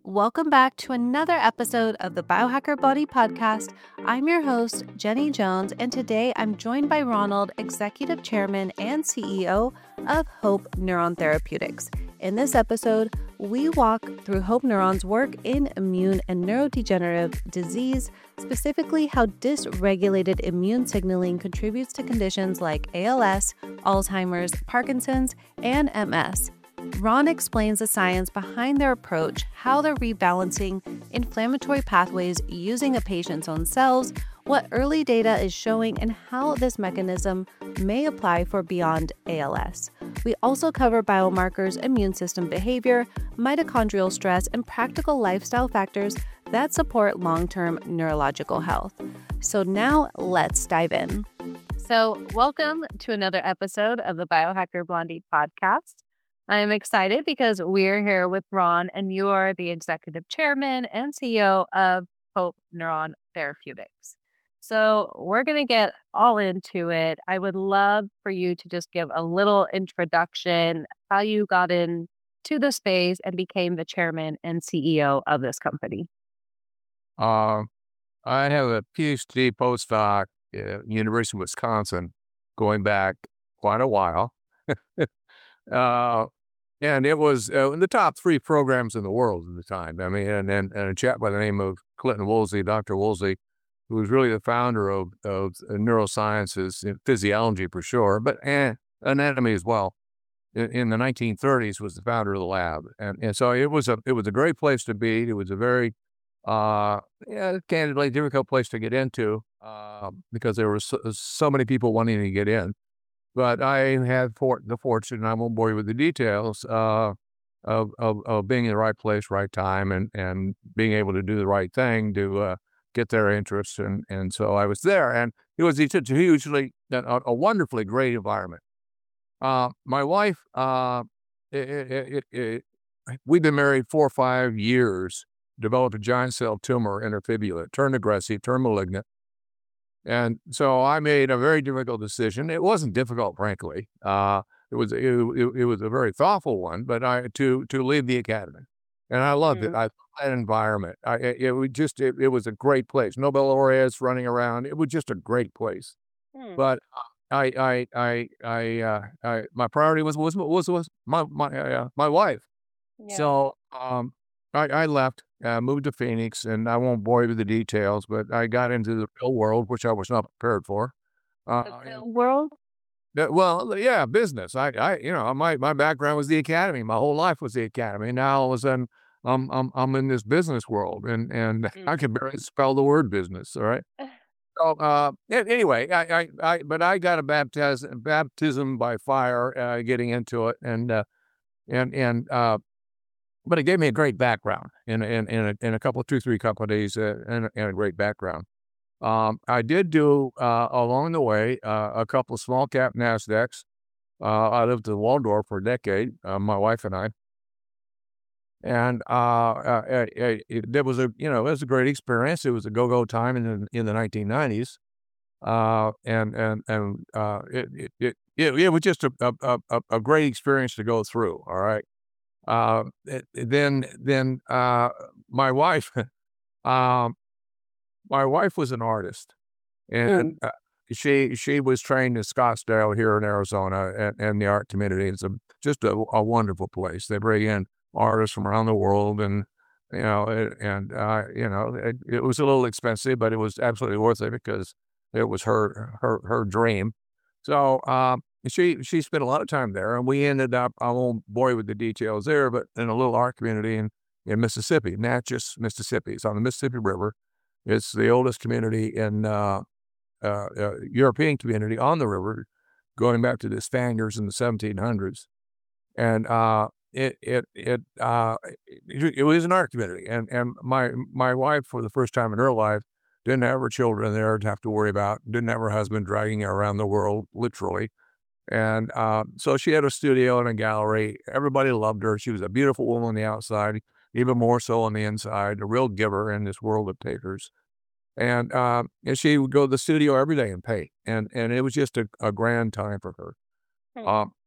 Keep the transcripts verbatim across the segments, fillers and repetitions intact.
Welcome back to another episode of the Biohacker Body Podcast. I'm your host, Jenny Jones, and today I'm joined by Ronald, Executive Chairman and C E O of Hope Neuron Therapeutics. In this episode, we walk through Hope Neuron's work in immune and neurodegenerative disease, specifically how dysregulated immune signaling contributes to conditions like A L S, Alzheimer's, Parkinson's, and M S. Ron explains the science behind their approach, how they're rebalancing inflammatory pathways using a patient's own cells, what early data is showing, and how this mechanism may apply for beyond A L S. We also cover biomarkers, immune system behavior, mitochondrial stress, and practical lifestyle factors that support long-term neurological health. So now let's dive in. So welcome to another episode of the Biohacker Blondie podcast. I'm excited because we're here with Ron, and you are the executive chairman and C E O of Hope Neuron Therapeutics. So we're going to get all into it. I would love for you to just give a little introduction, how you got into the space and became the chairman and C E O of this company. Uh, I have a PhD postdoc at University of Wisconsin going back quite a while. Uh, and it was uh, in the top three programs in the world at the time. I mean, and, and, and a chap by the name of Clinton Woolsey, Doctor Woolsey, who was really the founder of, of neurosciences, physiology for sure, but and anatomy as well. In, in the nineteen thirties, was the founder of the lab, and and so it was a it was a great place to be. It was a very, uh, yeah, candidly difficult place to get into uh, because there were so, so many people wanting to get in. But I had for, the fortune, and I won't bore you with the details, uh, of, of of being in the right place, right time, and, and being able to do the right thing to uh, get their interest. And, and so I was there, and it was a hugely, a, a wonderfully great environment. Uh, my wife, uh, it, it, it, it, we've been married four or five years, developed a giant cell tumor in her fibula, turned aggressive, turned malignant. And so I made a very difficult decision. It wasn't difficult, frankly. Uh, it was it, it, it was a very thoughtful one, but I to to leave the academy, and I loved mm-hmm. it. I that environment. I it, it was just it, it was a great place. Nobel laureates running around. It was just a great place. Mm. But I I I I, uh, I my priority was was was was my my uh, my wife. Yeah. So um, I, I left. Uh, moved to Phoenix, and I won't bore you with the details, but I got into the real world, which I was not prepared for. Uh, the real world? Uh, well, yeah, business. I, I, you know, my, my background was the academy. My whole life was the academy. Now all of a sudden, I'm, I'm, I'm in this business world, and, and mm. I can barely spell the word business. All right. So, uh, anyway, I, I, I, but I got a baptism, baptism by fire, uh, getting into it, and, uh, and, and, uh, but it gave me a great background in in in a, in a couple of two three companies uh, and, and a great background. Um, I did do uh, along the way uh, a couple of small cap Nasdaqs. Uh, I lived in Waldorf for a decade, uh, my wife and I, and uh, uh, it, it, it was a you know it was a great experience. It was a go go time in the, in the nineteen nineties, uh, and and and uh, it, it it it it was just a a, a a great experience to go through. All right. Uh, then, then, uh, my wife, um, my wife was an artist, and uh, she, she was trained in Scottsdale here in Arizona, and, and the art community is a, just a, a wonderful place. They bring in artists from around the world, and, you know, it, and, uh, you know, it, it was a little expensive, but it was absolutely worth it because it was her, her, her dream. So, um, She she spent a lot of time there, and we ended up, I won't bore you with the details there, but in a little art community in, in Mississippi, Natchez, Mississippi. It's on the Mississippi River. It's the oldest community in uh, uh, uh, European community on the river, going back to the Spaniards in the seventeen hundreds. And uh, it it it, uh, it it was an art community, and and my my wife, for the first time in her life, didn't have her children there to have to worry about. Didn't have her husband dragging her around the world, literally. And uh, so she had a studio and a gallery. Everybody loved her. She was a beautiful woman on the outside, even more so on the inside, a real giver in this world of takers. And, uh, and she would go to the studio every day and paint. And, and it was just a, a grand time for her. Um,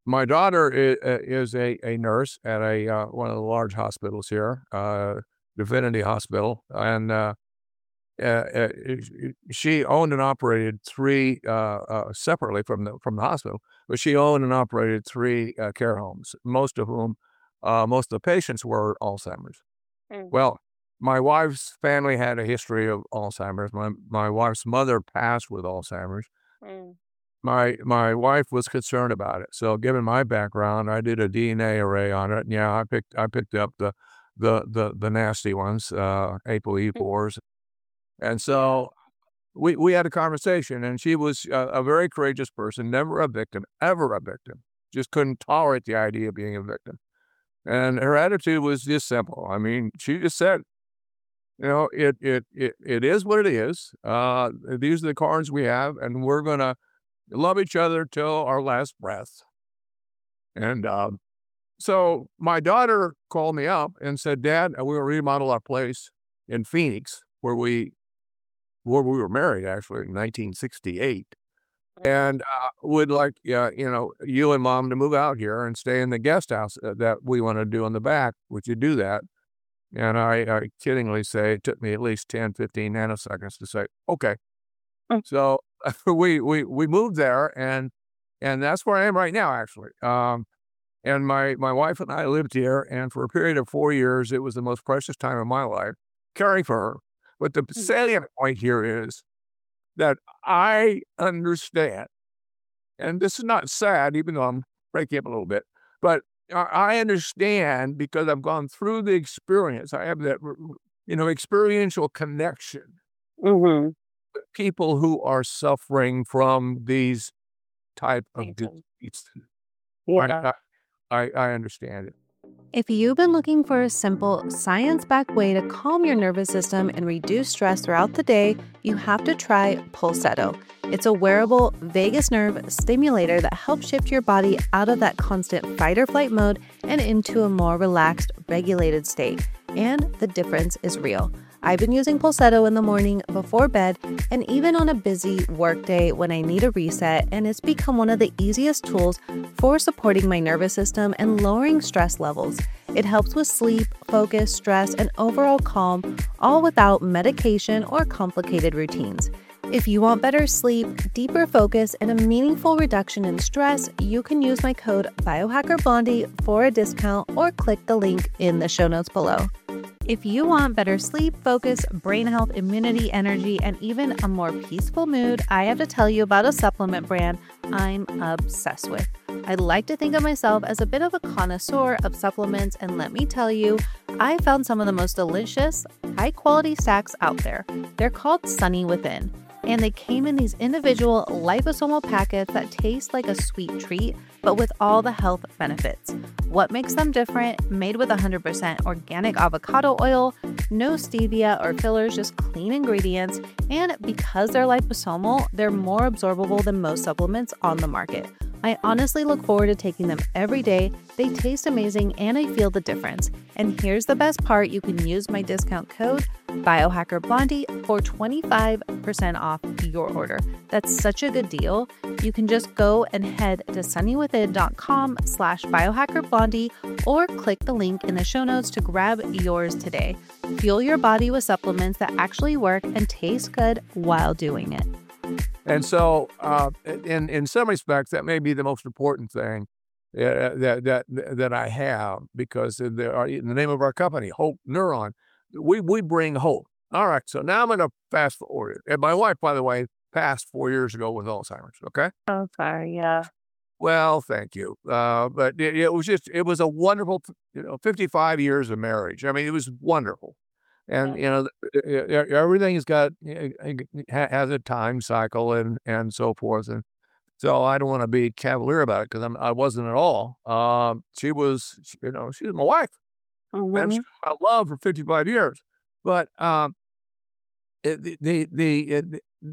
my daughter is, is a, a nurse at a uh, one of the large hospitals here, uh, Divinity Hospital, and uh, uh, uh, she owned and operated three uh, uh, separately from the from the hospital, but she owned and operated three uh, care homes, most of whom, uh, most of the patients were Alzheimer's. Mm. Well, my wife's family had a history of Alzheimer's. My my wife's mother passed with Alzheimer's. Mm. My my wife was concerned about it. So given my background, I did a D N A array on it. And yeah, I picked I picked up the the the the nasty ones, uh, A P O E fours. And so we we had a conversation, and she was a, a very courageous person, never a victim, ever a victim. Just couldn't tolerate the idea of being a victim. And her attitude was just simple. I mean, she just said, you know, it it it it is what it is. Uh, these are the cards we have, and we're gonna love each other till our last breath. And um, so my daughter called me up and said, "Dad, we will remodel our place in Phoenix, where we where we were married, actually, in nineteen sixty-eight, and uh, would like uh, you know you and Mom to move out here and stay in the guest house uh, that we want to do in the back. Would you do that?" And I, I kiddingly say it took me at least ten, fifteen nanoseconds to say, okay. Mm. So we, we, we moved there, and, and that's where I am right now, actually. Um, and my, my wife and I lived here, and for a period of four years, it was the most precious time of my life caring for her. But the salient point here is that I understand, and this is not sad, even though I'm breaking up a little bit, but I understand because I've gone through the experience. I have that, you know, experiential connection Mm-hmm. with people who are suffering from these type of Okay. diseases. Yeah. I, I, I understand it. If you've been looking for a simple, science-backed way to calm your nervous system and reduce stress throughout the day, you have to try Pulsetto. It's a wearable vagus nerve stimulator that helps shift your body out of that constant fight or flight mode and into a more relaxed, regulated state. And the difference is real. I've been using Pulsetto in the morning before bed and even on a busy workday when I need a reset, and it's become one of the easiest tools for supporting my nervous system and lowering stress levels. It helps with sleep, focus, stress, and overall calm, all without medication or complicated routines. If you want better sleep, deeper focus, and a meaningful reduction in stress, you can use my code BiohackerBlondie for a discount or click the link in the show notes below. If you want better sleep, focus, brain health, immunity, energy, and even a more peaceful mood, I have to tell you about a supplement brand I'm obsessed with. I like to think of myself as a bit of a connoisseur of supplements, and let me tell you, I found some of the most delicious, high-quality stacks out there. They're called Sunny Within, and they came in these individual liposomal packets that taste like a sweet treat, but with all the health benefits. What makes them different? Made with one hundred percent organic avocado oil, no stevia or fillers, just clean ingredients, and because they're liposomal, they're more absorbable than most supplements on the market. I honestly look forward to taking them every day. They taste amazing and I feel the difference. And here's the best part, you can use my discount code BiohackerBlondie for twenty-five percent off your order. That's such a good deal. You can just go and head to sunnywithin.com slash biohackerblondie or click the link in the show notes to grab yours today. Fuel your body with supplements that actually work and taste good while doing it. And so, uh, in in some respects, that may be the most important thing uh, that that that I have, because there are, in the name of our company, Hope Neuron, we we bring hope. All right, so now I'm going to fast forward. And my wife, by the way, passed four years ago with Alzheimer's. Okay. Oh, sorry. Yeah. Well, thank you. Uh, but it, it was just it was a wonderful, you know, fifty-five years of marriage. I mean, it was wonderful. And, you know, everything's got, has a time cycle and, and so forth. And so I don't want to be cavalier about it, because I'm, I wasn't at all. Um, she was, you know, she was my wife. Mm-hmm. And she was my love for fifty-five years. But um, it, the, the, the, it,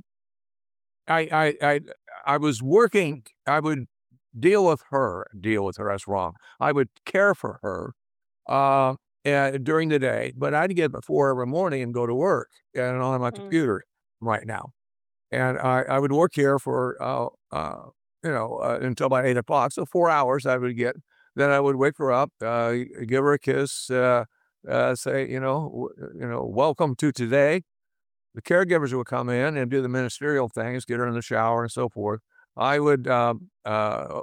I, I, I, I was working, I would deal with her, deal with her, that's wrong. I would care for her. Uh, Uh, during the day, but I'd get up at four every morning and go to work and on my Mm. computer right now. And I, I would work here for uh, uh, you know, uh, until about eight o'clock. So four hours I would get. Then I would wake her up, uh, give her a kiss, uh, uh, say, you know, w- you know, welcome to today. The caregivers would come in and do the ministerial things, get her in the shower and so forth. I would um, uh,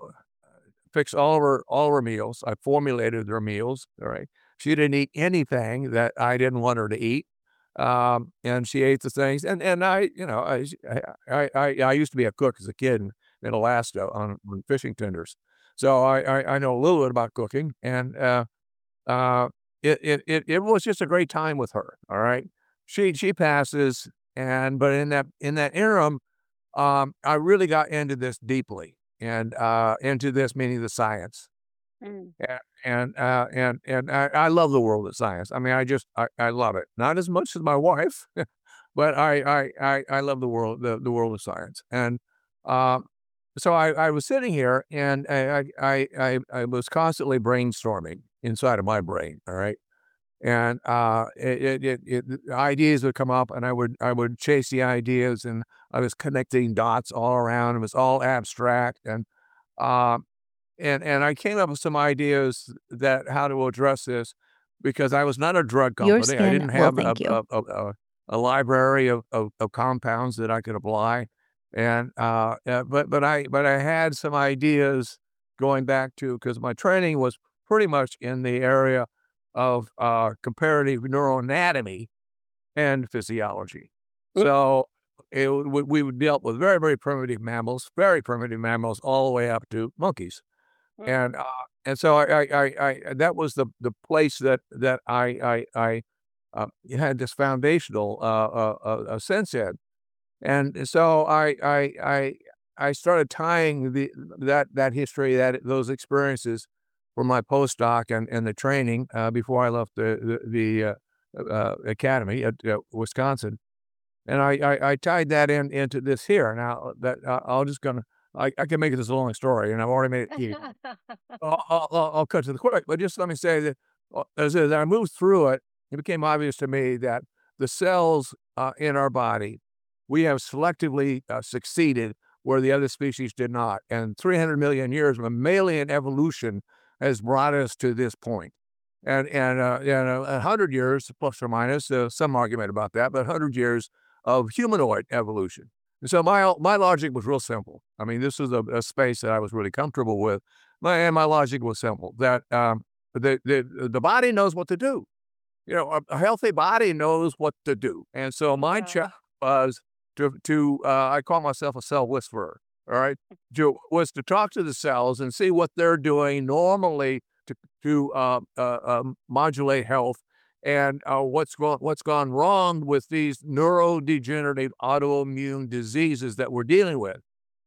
fix all of her all of her meals. I formulated her meals. All right, she didn't eat anything that I didn't want her to eat, um, and she ate the things. And and I, you know, I I I, I used to be a cook as a kid in, in Alaska on, on fishing tenders, so I, I I know a little bit about cooking, and uh, uh, it, it it it was just a great time with her. All right, she she passes, and but in that in that interim, um, I really got into this deeply, and uh, into this meaning the science, Mm. and and uh, and and I, I love the world of science. I mean, I just I, I love it. Not as much as my wife, but I I I, I love the world the, the world of science. And um, so I, I was sitting here, and I, I I I was constantly brainstorming inside of my brain. All right. And uh, it, it, it, it ideas would come up, and I would I would chase the ideas, and I was connecting dots all around. It was all abstract, and uh, and and I came up with some ideas that how to address this, because I was not a drug Your company. I skin didn't will have a thank you. a, a, a, a library of, of, of compounds that I could apply, and uh, uh, but but I but I had some ideas going back to, because my training was pretty much in the area of uh, comparative neuroanatomy and physiology. Mm. So it, we, we dealt with very, very primitive mammals, very primitive mammals, all the way up to monkeys. Mm. And uh, and so I, I, I, I that was the the place that that I I, I uh, had this foundational uh, uh, uh, uh, sense in. And so I I I I started tying the that that history, that those experiences from my postdoc and, and the training uh, before I left the the, the uh, uh, academy at uh, Wisconsin, and I, I I tied that in into this here. Now that uh, I'll just gonna I, I can make this a long story, and I've already made it here. I'll, I'll, I'll I'll cut to the quick, but just let me say that uh, as, as I moved through it, it became obvious to me that the cells uh, in our body, we have selectively uh, succeeded where the other species did not. And three hundred million years of mammalian evolution has brought us to this point. And and uh, and uh, one hundred years, plus or minus, uh, some argument about that, but one hundred years of humanoid evolution. And so my my logic was real simple. I mean, this is a, a space that I was really comfortable with. My, and my logic was simple, that um, the, the, the body knows what to do. You know, a, a healthy body knows what to do. And so my Yeah. challenge was to, to uh, I call myself a cell whisperer, all right, to, was to talk to the cells and see what they're doing normally to, to uh, uh, um, modulate health, and uh, what's, go- what's gone wrong with these neurodegenerative autoimmune diseases that we're dealing with.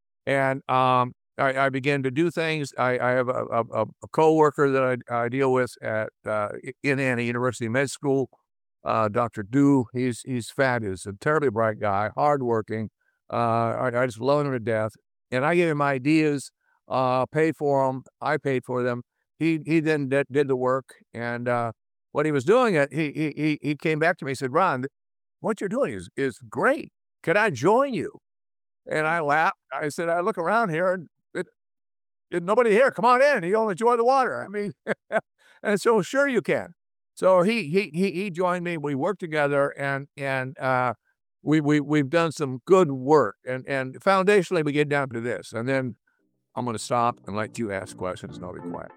And um, I, I began to do things. I, I have a, a, a coworker that I, I deal with at uh, in Anna University Med School, uh, Doctor Du. He's he's fabulous, a terribly bright guy, hardworking. Uh, I, I just love him to death. And I gave him ideas, uh, paid for them. I paid for them. He he then did, did the work, and uh, what he was doing, it he he he came back to me and said, "Ron, what you're doing is is great. Can I join you?" And I laughed. I said, "I look around here, and it, it, nobody here. Come on in. You'll enjoy the water." I mean, and so sure you can. So he he he he joined me. We worked together, and and uh, we we we've done some good work. And and foundationally, we get down to this. And then I'm going to stop and let you ask questions, and I'll be quiet.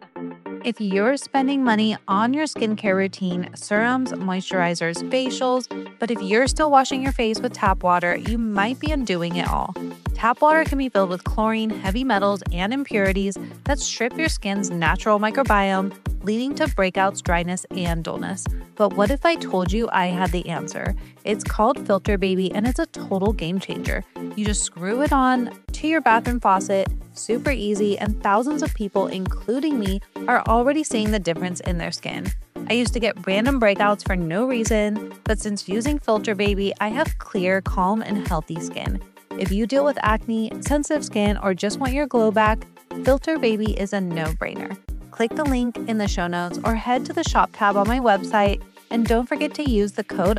If you're spending money on your skincare routine, serums, moisturizers, facials, but if you're still washing your face with tap water, you might be undoing it all. Tap water can be filled with chlorine, heavy metals, and impurities that strip your skin's natural microbiome, leading to breakouts, dryness, and dullness. But what if I told you I had the answer? It's called Filter Baby, and it's a total game changer. You just screw it on to your bathroom faucet, super easy, and thousands of people, including me, are already seeing the difference in their skin. I used to get random breakouts for no reason, but since using Filter Baby, I have clear, calm, and healthy skin. If you deal with acne, sensitive skin, or just want your glow back, Filter Baby is a no-brainer. Click the link in the show notes or head to the shop tab on my website, and don't forget to use the code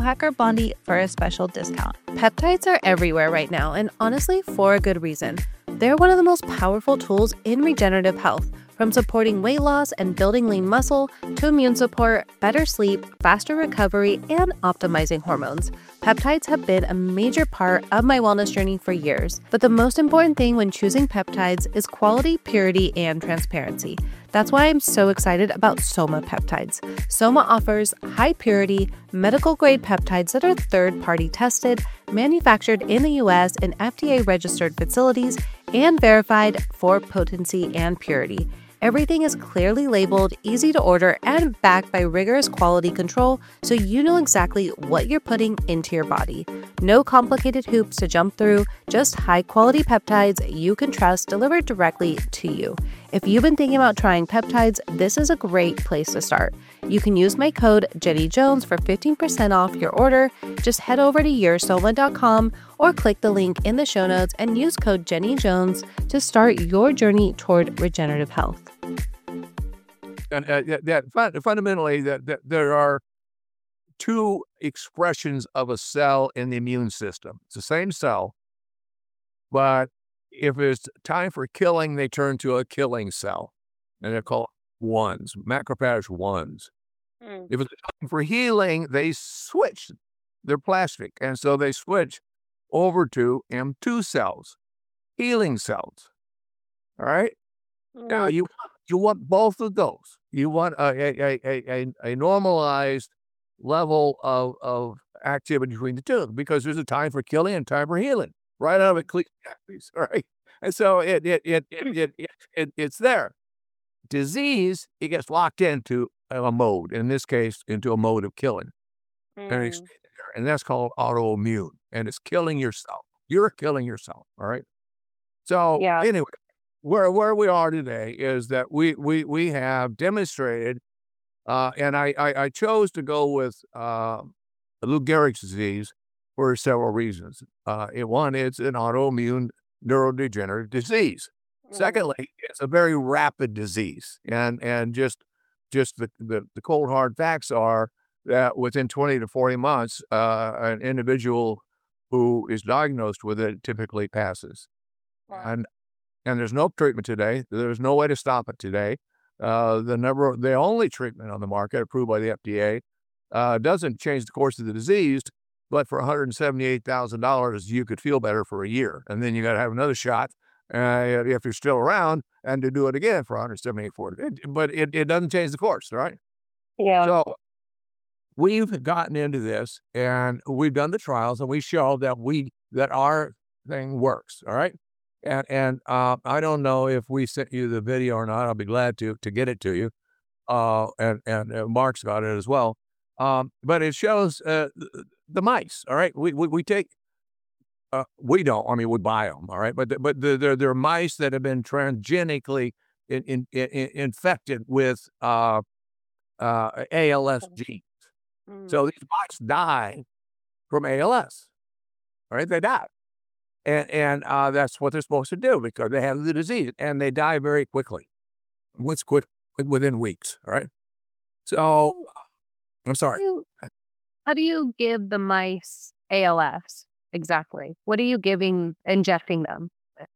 BiohackerBlondie for a special discount. Peptides are everywhere right now, and honestly, for a good reason. They're one of the most powerful tools in regenerative health, from supporting weight loss and building lean muscle to immune support, better sleep, faster recovery, and optimizing hormones. Peptides have been a major part of my wellness journey for years, but the most important thing when choosing peptides is quality, purity, and transparency. That's why I'm so excited about Soma Peptides. Soma offers high purity, medical grade peptides that are third party tested, manufactured in the U S in F D A registered facilities, and verified for potency and purity. Everything is clearly labeled, easy to order, and backed by rigorous quality control, so you know exactly what you're putting into your body. No complicated hoops to jump through, just high-quality peptides you can trust delivered directly to you. If you've been thinking about trying peptides, this is a great place to start. You can use my code Jenny Jones for fifteen percent off your order. Just head over to your soma dot com or click the link in the show notes and use code Jenny Jones to start your journey toward regenerative health. And uh, that, that fun, fundamentally, that, that there are two expressions of a cell in the immune system. It's the same cell, but if it's time for killing, they turn to a killing cell, and they're called ones, macrophage ones. Mm. If it's time for healing, they switch. They're plastic, and so they switch over to M two cells, healing cells. All right? Mm. Now, you, you want both of those. You want a, a, a, a, a normalized level of, of activity between the two, because there's a time for killing and time for healing. Right out of Ecclesiastes, all right? And so it it it it, it, it, it it's there. Disease, it gets locked into a mode, in this case, into a mode of killing. Mm. And, it's, and that's called autoimmune, and it's killing yourself. You're killing yourself, all right? So yeah. Anyway, where where we are today is that we we we have demonstrated, uh, and I, I, I chose to go with uh, Lou Gehrig's disease for several reasons. Uh, it, one, it's an autoimmune neurodegenerative disease. Mm. Secondly, it's a very rapid disease. And and just just the, the, the cold hard facts are that within twenty to forty months, uh, an individual who is diagnosed with it typically passes. Wow. And and there's no treatment today. There's no way to stop it today. Uh, the number, the only treatment on the market approved by the F D A uh, doesn't change the course of the disease. But for one hundred seventy-eight thousand dollars, you could feel better for a year. And then you got to have another shot uh, if you're still around, and to do it again for one hundred seventy-eight thousand dollars. But it, it doesn't change the course, right? Yeah. So we've gotten into this, and we've done the trials, and we show that we that our thing works, all right? And and uh, I don't know if we sent you the video or not. I'll be glad to to get it to you. Uh, and, and uh, Mark's got it as well. Um, but it shows... Uh, the mice, all right? We we, we take, uh, we don't, I mean, we buy them, all right? But the, but the, they're, they're mice that have been transgenically in, in, in, infected with uh, uh, A L S genes. Mm. So these mice die from A L S, all right? They die. And, and uh, that's what they're supposed to do, because they have the disease, and they die very quickly. What's quick? Within weeks, all right? So, I'm sorry. How do you give the mice A L S exactly? What are you giving, injecting them with?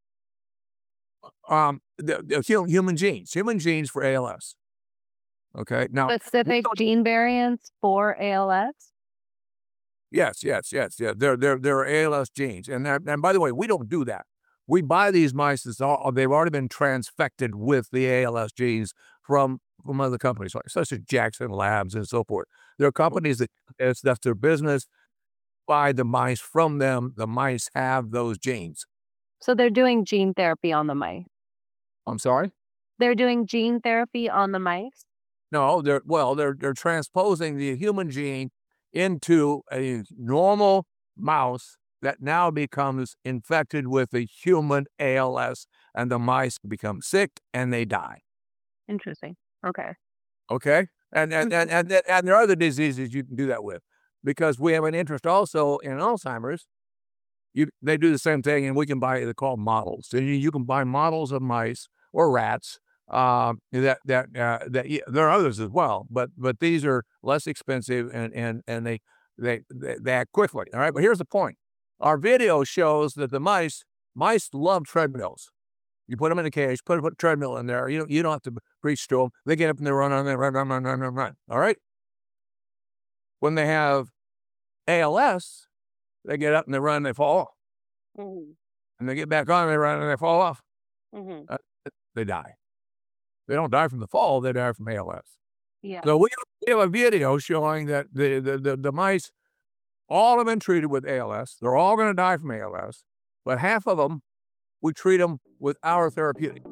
Um, the, the human genes, human genes for A L S. Okay, now specific gene variants for A L S. Yes, yes, yes, yeah. There, there, there are A L S genes, and and by the way, we don't do that. We buy these mice that's all, they've already been transfected with the A L S genes from from other companies, like such as Jackson Labs and so forth. There are companies that it's, that's their business. Buy the mice from them. The mice have those genes. So they're doing gene therapy on the mice. I'm sorry? They're doing gene therapy on the mice? No, they're well, they're they're transposing the human gene into a normal mouse that now becomes infected with a human A L S, and the mice become sick and they die. Interesting. Okay. Okay. And and, and, and, and, and there are other diseases you can do that with, because we have an interest also in Alzheimer's. You, they do the same thing, and we can buy, they're called models. So you, you can buy models of mice or rats. Uh, that that uh, that yeah, there are others as well, but but these are less expensive, and and and they they they, they act quickly. All right. But here's the point: our video shows that the mice Mice love treadmills. You put them in a cage, put a, put a treadmill in there. You don't, you don't have to preach to them. They get up and they run on, they run, run, run, run, run, run. All right? When they have A L S, they get up and they run and they fall off. Mm-hmm. And they get back on and they run and they fall off. Mm-hmm. Uh, they die. They don't die from the fall, they die from A L S. Yeah. So we have a video showing that the, the, the, the mice all have been treated with A L S. They're all going to die from A L S, but half of them, we treat them with our therapeutic.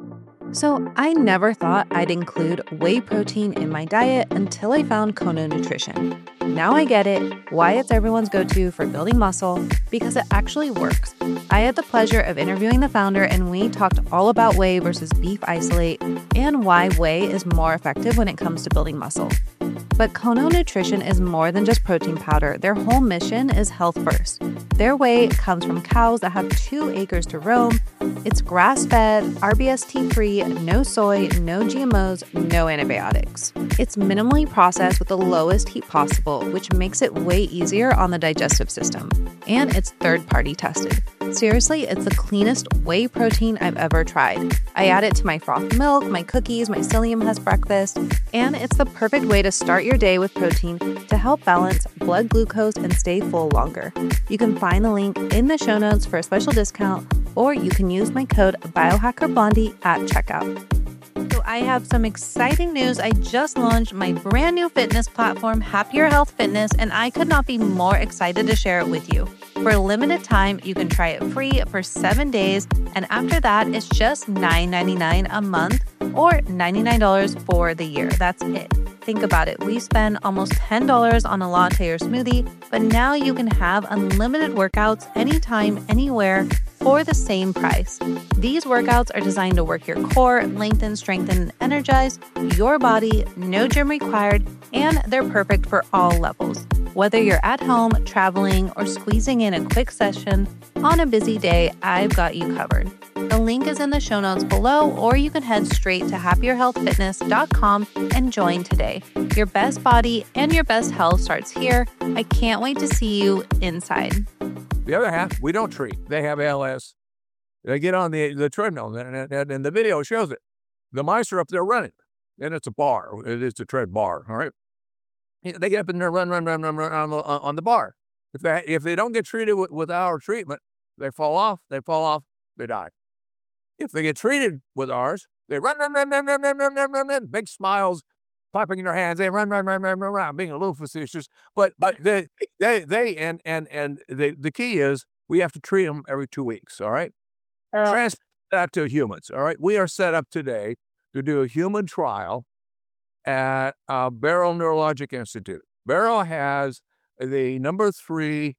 So I never thought I'd include whey protein in my diet until I found Kono Nutrition. Now I get it, why it's everyone's go-to for building muscle, because it actually works. I had the pleasure of interviewing the founder, and we talked all about whey versus beef isolate and why whey is more effective when it comes to building muscle. But Kono Nutrition is more than just protein powder. Their whole mission is health first. Their whey comes from cows that have two acres to roam. It's grass-fed, R B S T-free, no soy, no G M Os, no antibiotics. It's minimally processed with the lowest heat possible, which makes it way easier on the digestive system. And it's third-party tested. Seriously, it's the cleanest whey protein I've ever tried. I add it to my frothed milk, my cookies, my Psyllium Husk breakfast, and it's the perfect way to start your day with protein to help balance blood glucose and stay full longer. You can find the link in the show notes for a special discount, or you can use my code BiohackerBlondie at checkout. So I have some exciting news. I just launched my brand new fitness platform, Happier Health Fitness, and I could not be more excited to share it with you. For a limited time, you can try it free for seven days, and after that, it's just nine ninety-nine a month or ninety-nine dollars for the year. That's it. Think about it. We spend almost ten dollars on a latte or smoothie, but now you can have unlimited workouts anytime, anywhere for the same price. These workouts are designed to work your core, lengthen, strengthen, and energize your body, no gym required, and they're perfect for all levels. Whether you're at home, traveling, or squeezing in a quick session on a busy day, I've got you covered. The link is in the show notes below, or you can head straight to happier health fitness dot com and join today. Your best body and your best health starts here. I can't wait to see you inside. The other half, we don't treat. They have A L S. They get on the, the treadmill, and, and, and the video shows it. The mice are up there running, and it's a bar. It's a tread bar, all right? They get up in there, run, run, run, run, run on the, on the bar. If they, if they don't get treated with, with our treatment, they fall off, they fall off, they die. If they get treated with ours, they run, run, run, run, run, run, run, run, run, run, big smiles, clapping their hands. They run, run, run, run, run, run, being a little facetious. But but they they they and and and the the key is we have to treat them every two weeks. All right, Uh, transfer that to humans. All right, we are set up today to do a human trial at uh, Barrow Neurologic Institute. Barrow has the number three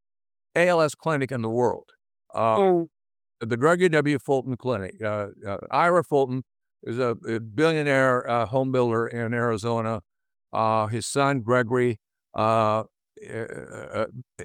A L S clinic in the world. Uh, mm, the Gregory W. Fulton Clinic. Uh, uh, Ira Fulton is a, a billionaire uh, home builder in Arizona. Uh, his son, Gregory, uh, uh,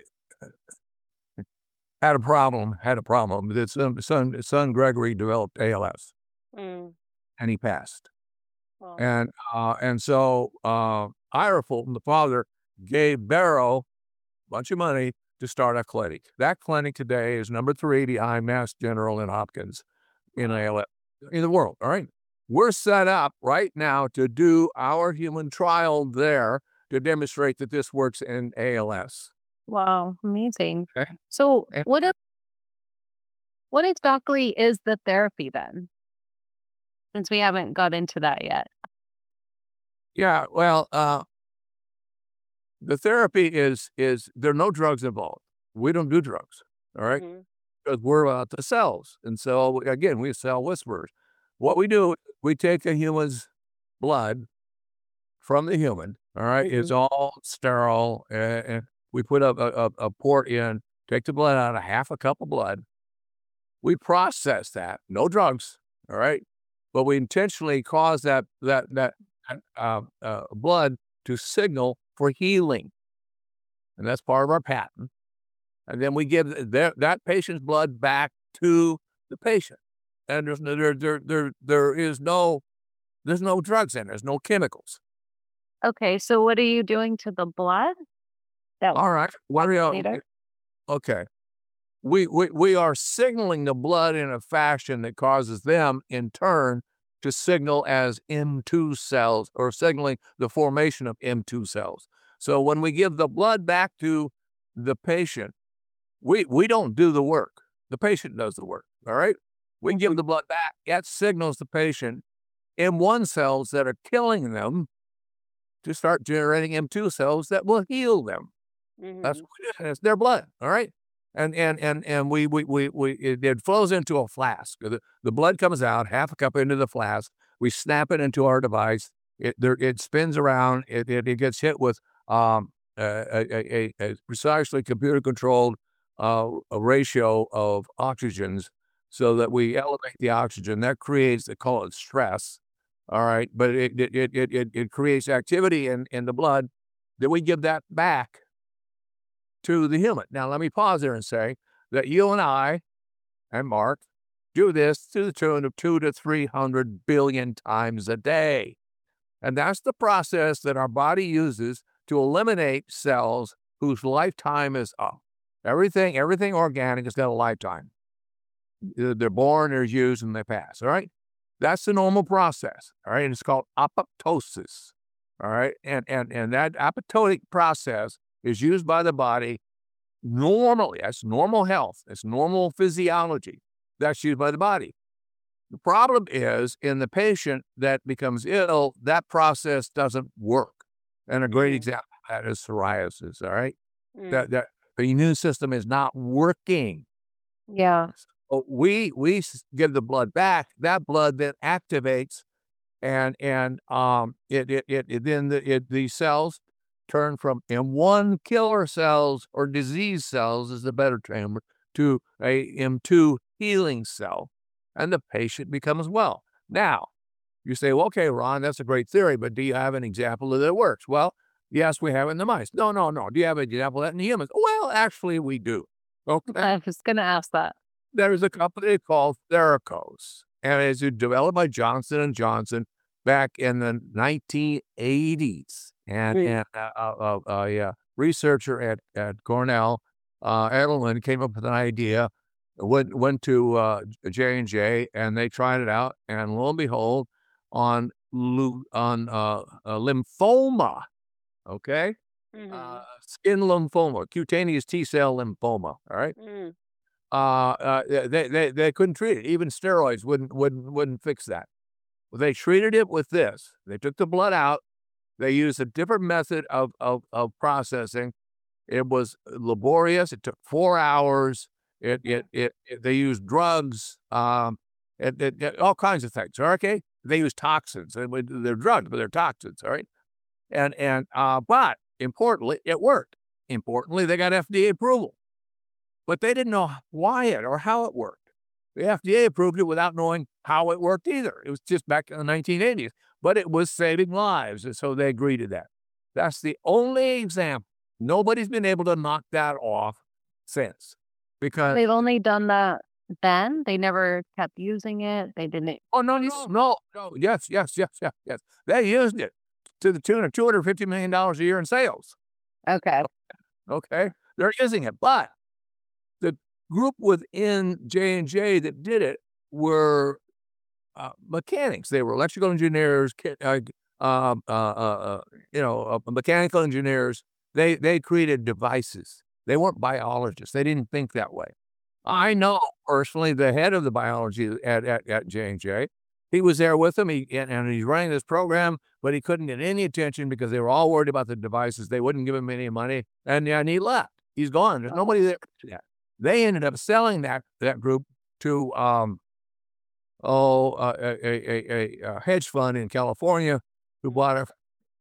had a problem, had a problem. His son, son, his son Gregory developed A L S, mm, and he passed. well, And uh, and so uh, Ira Fulton, the father, gave Barrow a bunch of money to start a clinic. That clinic today is number three behind Mass General and Hopkins in A L S in the world. All right, we're set up right now to do our human trial there to demonstrate that this works in A L S. wow, amazing. Okay. So And- what if, what exactly is the therapy then? Since we haven't got into that yet. Yeah, well, uh, the therapy is is there are no drugs involved. We don't do drugs. All right. Mhm. Because we're about the cells. And so, again, we cell whisperers. What we do, we take a human's blood from the human, all right? It's all sterile, and, and we put a, a, a port in, take the blood out, a half a cup of blood. We process that, no drugs, all right? But we intentionally cause that that that uh, uh, blood to signal for healing. And that's part of our patent. And then we give their, that patient's blood back to the patient. And there's no, there, there, there, there is no, there's no drugs in it. There's no chemicals. Okay, so what are you doing to the blood? That All right. What are you, later? okay. we, we, we are signaling the blood in a fashion that causes them, in turn, to signal as M two cells, or signaling the formation of M two cells. So when we give the blood back to the patient, we, we don't do the work. The patient does the work, all right? We give the blood back. That signals the patient M one cells that are killing them to start generating M two cells that will heal them. Mm-hmm. That's what it is. It's their blood, all right? And and and and we we we, we it, it flows into a flask. The, the blood comes out, half a cup into the flask. We snap it into our device. It there, it spins around. It, it it gets hit with um a a, a, a precisely computer controlled uh a ratio of oxygens, so that we elevate the oxygen. That creates, they call it stress. All right, but it it it it it creates activity in in the blood. Then we give that back to the human. Now, let me pause there and say that you and I and Mark do this to the tune of two to three hundred billion times a day. And that's the process that our body uses to eliminate cells whose lifetime is up. Everything, everything organic has got a lifetime. They're born, they're used, and they pass, all right? That's the normal process, all right? And it's called apoptosis, all right? And, and, and that apoptotic process is used by the body normally. That's normal health. That's normal physiology. That's used by the body. The problem is, in the patient that becomes ill, that process doesn't work. And a great example of that is psoriasis, all right? Mm. That, that the immune system is not working. Yeah. So we we give the blood back. That blood then activates, and and um it it it, it then the it, these cells turn from M one killer cells, or disease cells is the better term, to a M two healing cell, and the patient becomes well. Now, you say, well, okay, Ron, that's a great theory, but do you have an example that it works? Well, yes, we have it in the mice. No, no, no. Do you have an example of that in the humans? Well, actually, we do. Okay. I was going to ask that. There's a company called Theracos, and it's developed by Johnson and Johnson back in the nineteen eighties. And, mm. and uh, uh, uh, yeah, researcher at, at Cornell, uh, Edelman, came up with an idea, went, went to uh, J and J, and they tried it out, and lo and behold, on, on uh, uh, lymphoma, okay? Mm-hmm. Uh, skin lymphoma, cutaneous T-cell lymphoma, all right? Mm. Uh, uh, they, they, they couldn't treat it. Even steroids wouldn't, wouldn't, wouldn't fix that. Well, they treated it with this. They took the blood out. They used a different method of, of, of processing. It was laborious. It took four hours. It, it, it, it they used drugs, um, it, it, it, all kinds of things. Okay. They used toxins. They're drugs, but they're toxins. All right. And, and, uh, but importantly, it worked. Importantly, they got F D A approval, but they didn't know why it or how it worked. The F D A approved it without knowing how it worked either. It was just back in the nineteen eighties, but it was saving lives, and so they agreed to that. That's the only example. Nobody's been able to knock that off since, because they've only done that then. They never kept using it. They didn't. Oh no, no, no, no. Yes, yes, yes, yes, yes. They used it to the tune of two hundred fifty million dollars a year in sales. Okay. Okay, they're using it, but the group within J and J that did it were uh, mechanics. They were electrical engineers, uh, uh, uh, uh, you know, uh, mechanical engineers. They they created devices. They weren't biologists. They didn't think that way. I know personally the head of the biology at at, at J and J. He was there with them, he, and, and he's running this program, but he couldn't get any attention because they were all worried about the devices. They wouldn't give him any money, and, and he left. He's gone. There's nobody there for that. They ended up selling that that group to um oh uh, a, a, a, a hedge fund in California who bought it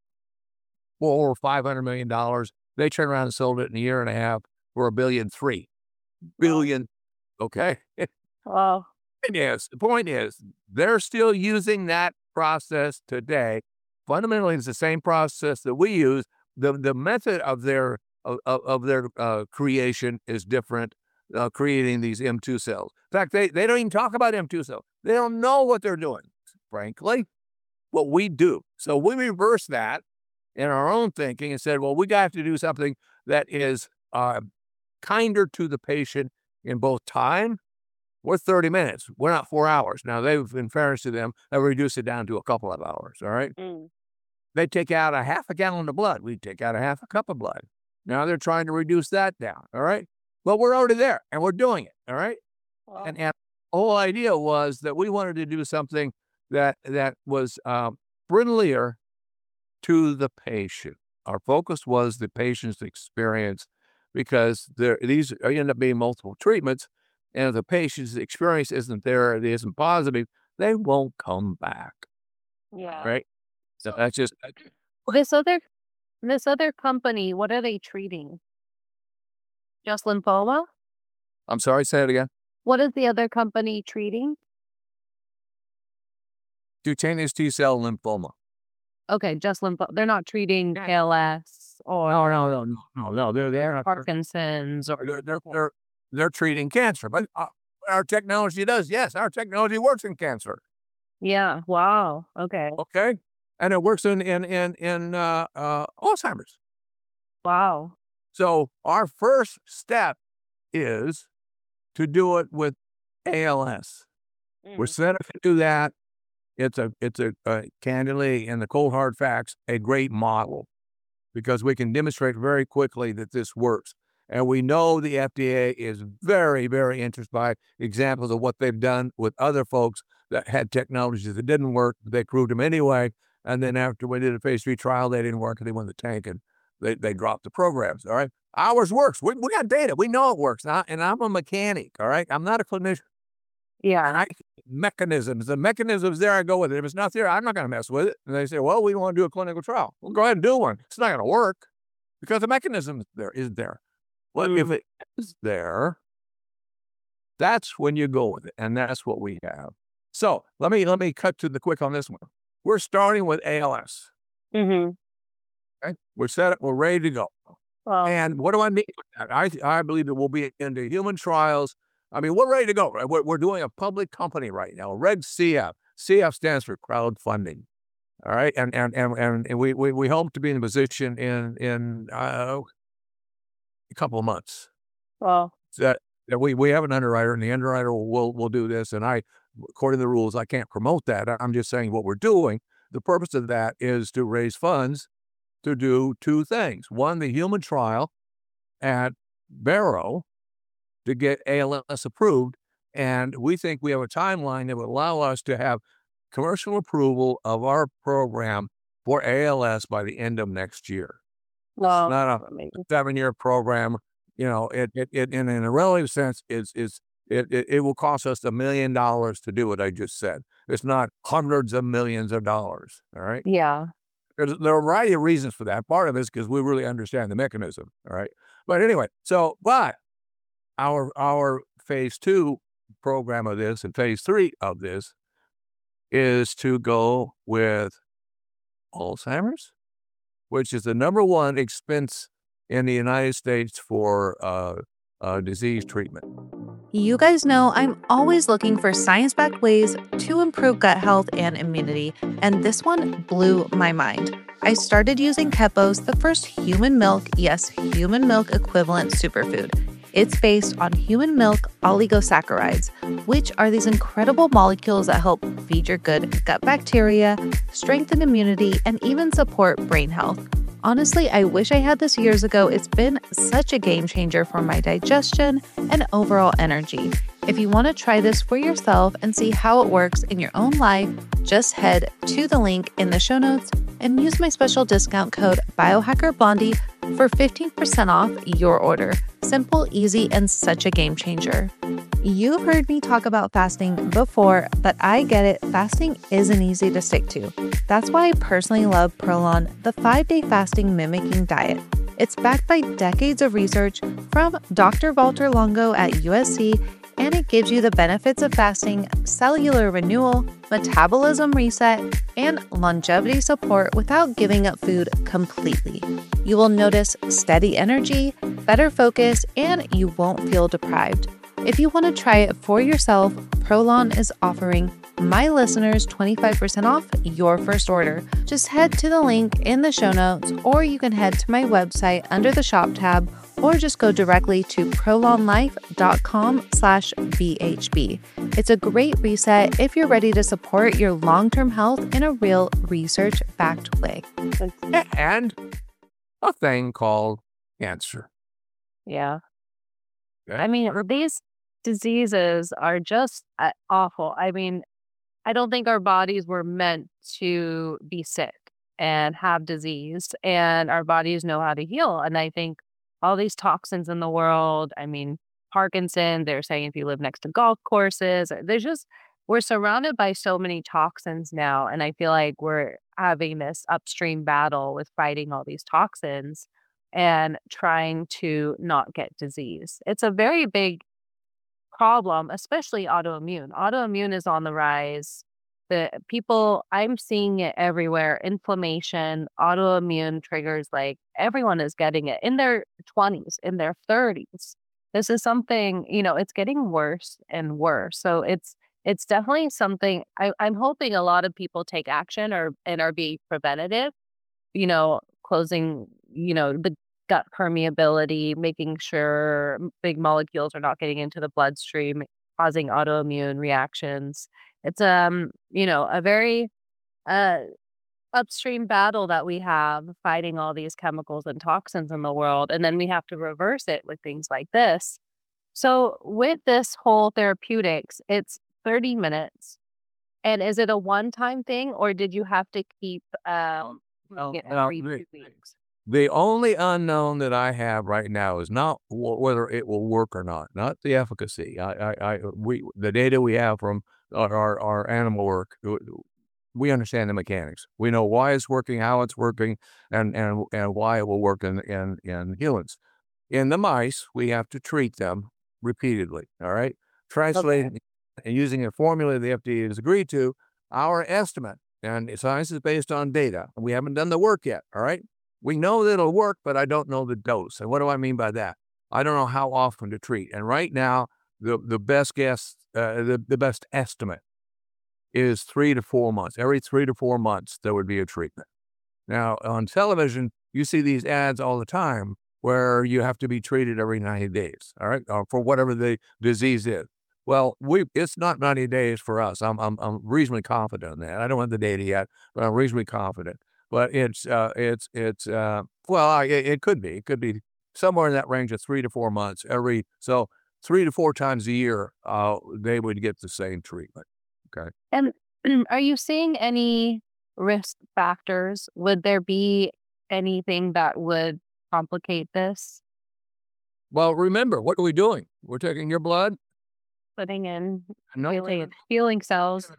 for over five hundred million dollars. They turned around and sold it in a year and a half for a billion three billion. Okay. Wow. Yes. The point is, they're still using that process today. Fundamentally, it's the same process that we use. The the method of their of, of their uh, creation is different. Uh, creating these M two cells. In fact, they, they don't even talk about M two cells. They don't know what they're doing, frankly, what we do. So we reverse that in our own thinking and said, well, we got to do something that is uh, kinder to the patient in both time, we're thirty minutes. We're not four hours. Now, they've, in fairness to them, they've reduced it down to a couple of hours, all right? Mm. They take out a half a gallon of blood. We take out a half a cup of blood. Now they're trying to reduce that down, all right? But we're already there, and we're doing it, all right? Wow. And, and the whole idea was that we wanted to do something that that was um, friendlier to the patient. Our focus was the patient's experience, because there these end up being multiple treatments, and if the patient's experience isn't there, it isn't positive, they won't come back, Yeah. right? So that's just This other this other company, what are they treating? Just lymphoma? I'm sorry, say it again. What is the other company treating? Cutaneous T-cell lymphoma. Okay, just lymphoma. They're not treating A L S or No, no, no, no, no, no. They're there. Parkinson's or They're, they're, they're, they're treating cancer, but uh, our technology does. Yes, our technology works in cancer. yeah. Wow. Okay. Okay, and it works in in in in uh, uh, Alzheimer's. Wow. So our first step is to do it with A L S. We're set up to do that. It's a it's a, a candidly, in the cold hard facts, a great model, because we can demonstrate very quickly that this works. And we know the F D A is very, very interested by examples of what they've done with other folks that had technologies that didn't work. They proved them anyway. And then after we did a phase three trial, they didn't work, and they went in the tank, and they, they dropped the programs, all right? Ours works. We, we got data. We know it works. And, I, and I'm a mechanic, all right? I'm not a clinician. Yeah. And I mechanisms, the mechanisms there, I go with it. If it's not there, I'm not going to mess with it. And they say, well, we don't want to do a clinical trial. Well, go ahead and do one. It's not going to work because the mechanism there isn't there. Well, Mm. if it is there, that's when you go with it. And that's what we have. So let me let me cut to the quick on this one. We're starting with A L S. Mm-hmm. Okay? We're set up. We're ready to go. Well, And what do I mean with that? I, I believe that we'll be into human trials. I mean, we're ready to go, right? We're, we're doing a public company right now, Reg C F. C F stands for crowdfunding. All right. And and and, and we, we, we hope to be in a position in, in uh, a couple of months. well, That, that we, we have an underwriter, and the underwriter will, will, will do this. And I, according to the rules, I can't promote that. I'm just saying what we're doing. The purpose of that is to raise funds to do two things. One, the human trial at Barrow to get A L S approved. And we think we have a timeline that would allow us to have commercial approval of our program for A L S by the end of next year. well, It's not a amazing. seven-year program. You know, it, it, it in, in a relative sense, is is it, it, it will cost us a million dollars to do what I just said. It's not hundreds of millions of dollars. All right. Yeah. There's, there are a variety of reasons for that. Part of it is because we really understand the mechanism. All right. But anyway, so, but our, our phase two program of this and phase three of this is to go with Alzheimer's, which is the number one expense in the United States for uh, uh, disease treatment. You guys know I'm always looking for science-backed ways to improve gut health and immunity, and this one blew my mind. I started using Kepos, the first human milk, yes, human milk equivalent superfood. It's based on human milk oligosaccharides, which are these incredible molecules that help feed your good gut bacteria, strengthen immunity, and even support brain health. Honestly, I wish I had this years ago. It's been such a game changer for my digestion and overall energy. If you want to try this for yourself and see how it works in your own life, just head to the link in the show notes and use my special discount code BiohackerBlondie for fifteen percent off your order. Simple, easy, and such a game changer. You've heard me talk about fasting before, but I get it. Fasting isn't easy to stick to. That's why I personally love Prolon, the five-day fasting mimicking diet. It's backed by decades of research from Doctor Walter Longo at U S C, and it gives you the benefits of fasting, cellular renewal, metabolism reset, and longevity support without giving up food completely. You will notice steady energy, better focus, and you won't feel deprived. If you want to try it for yourself, Prolon is offering my listeners twenty-five percent off your first order. Just head to the link in the show notes, or you can head to my website under the shop tab, or just go directly to prolonlife.com slash BHB. It's a great reset if you're ready to support your long-term health in a real research-backed way. And a thing called cancer. Yeah. Okay? I mean, these diseases are just uh, awful. I mean, I don't think our bodies were meant to be sick and have disease, and our bodies know how to heal. And I think all these toxins in the world, I mean, Parkinson, they're saying if you live next to golf courses, there's just, we're surrounded by so many toxins now. And I feel like we're having this upstream battle with fighting all these toxins and trying to not get disease. It's a very big problem, especially autoimmune. Autoimmune is on the rise. The people, I'm seeing it everywhere. Inflammation, autoimmune triggers, like everyone is getting it in their twenties, in their thirties. This is something, you know, it's getting worse and worse. So it's it's definitely something I, I'm hoping a lot of people take action or and are being preventative, you know, closing, you know, the gut permeability, making sure big molecules are not getting into the bloodstream, causing autoimmune reactions. It's um, you know, a very uh upstream battle that we have fighting all these chemicals and toxins in the world, and then we have to reverse it with things like this. So with this whole therapeutics, it's thirty minutes. And is it a one-time thing, or did you have to keep um Well, it now, every the, two weeks? the only unknown that I have right now is not w- whether it will work or not, not the efficacy. I, I, I we the data we have from our, our, our animal work, we understand the mechanics. We know why it's working, how it's working, and and and why it will work in in, in humans. In the mice, we have to treat them repeatedly. All right, translating and using a formula the F D A has agreed to. Our estimate, and science is based on data. We haven't done the work yet. All right, we know that it'll work, but I don't know the dose. And what do I mean by that? I don't know how often to treat. And right now, the the best guess, uh, the the best estimate is three to four months. Every three to four months, there would be a treatment. Now, on television, you see these ads all the time where you have to be treated every ninety days, all right, or for whatever the disease is. Well, we it's not ninety days for us. I'm I'm I'm reasonably confident in that. I don't have the data yet, but I'm reasonably confident. But it's uh it's it's uh well, I, it, it could be it could be somewhere in that range of three to four months every. So three to four times a year, uh, they would get the same treatment. Okay. And are you seeing any risk factors? Would there be anything that would complicate this? Well, remember, what are we doing? We're taking your blood Putting in and not healing, healing cells.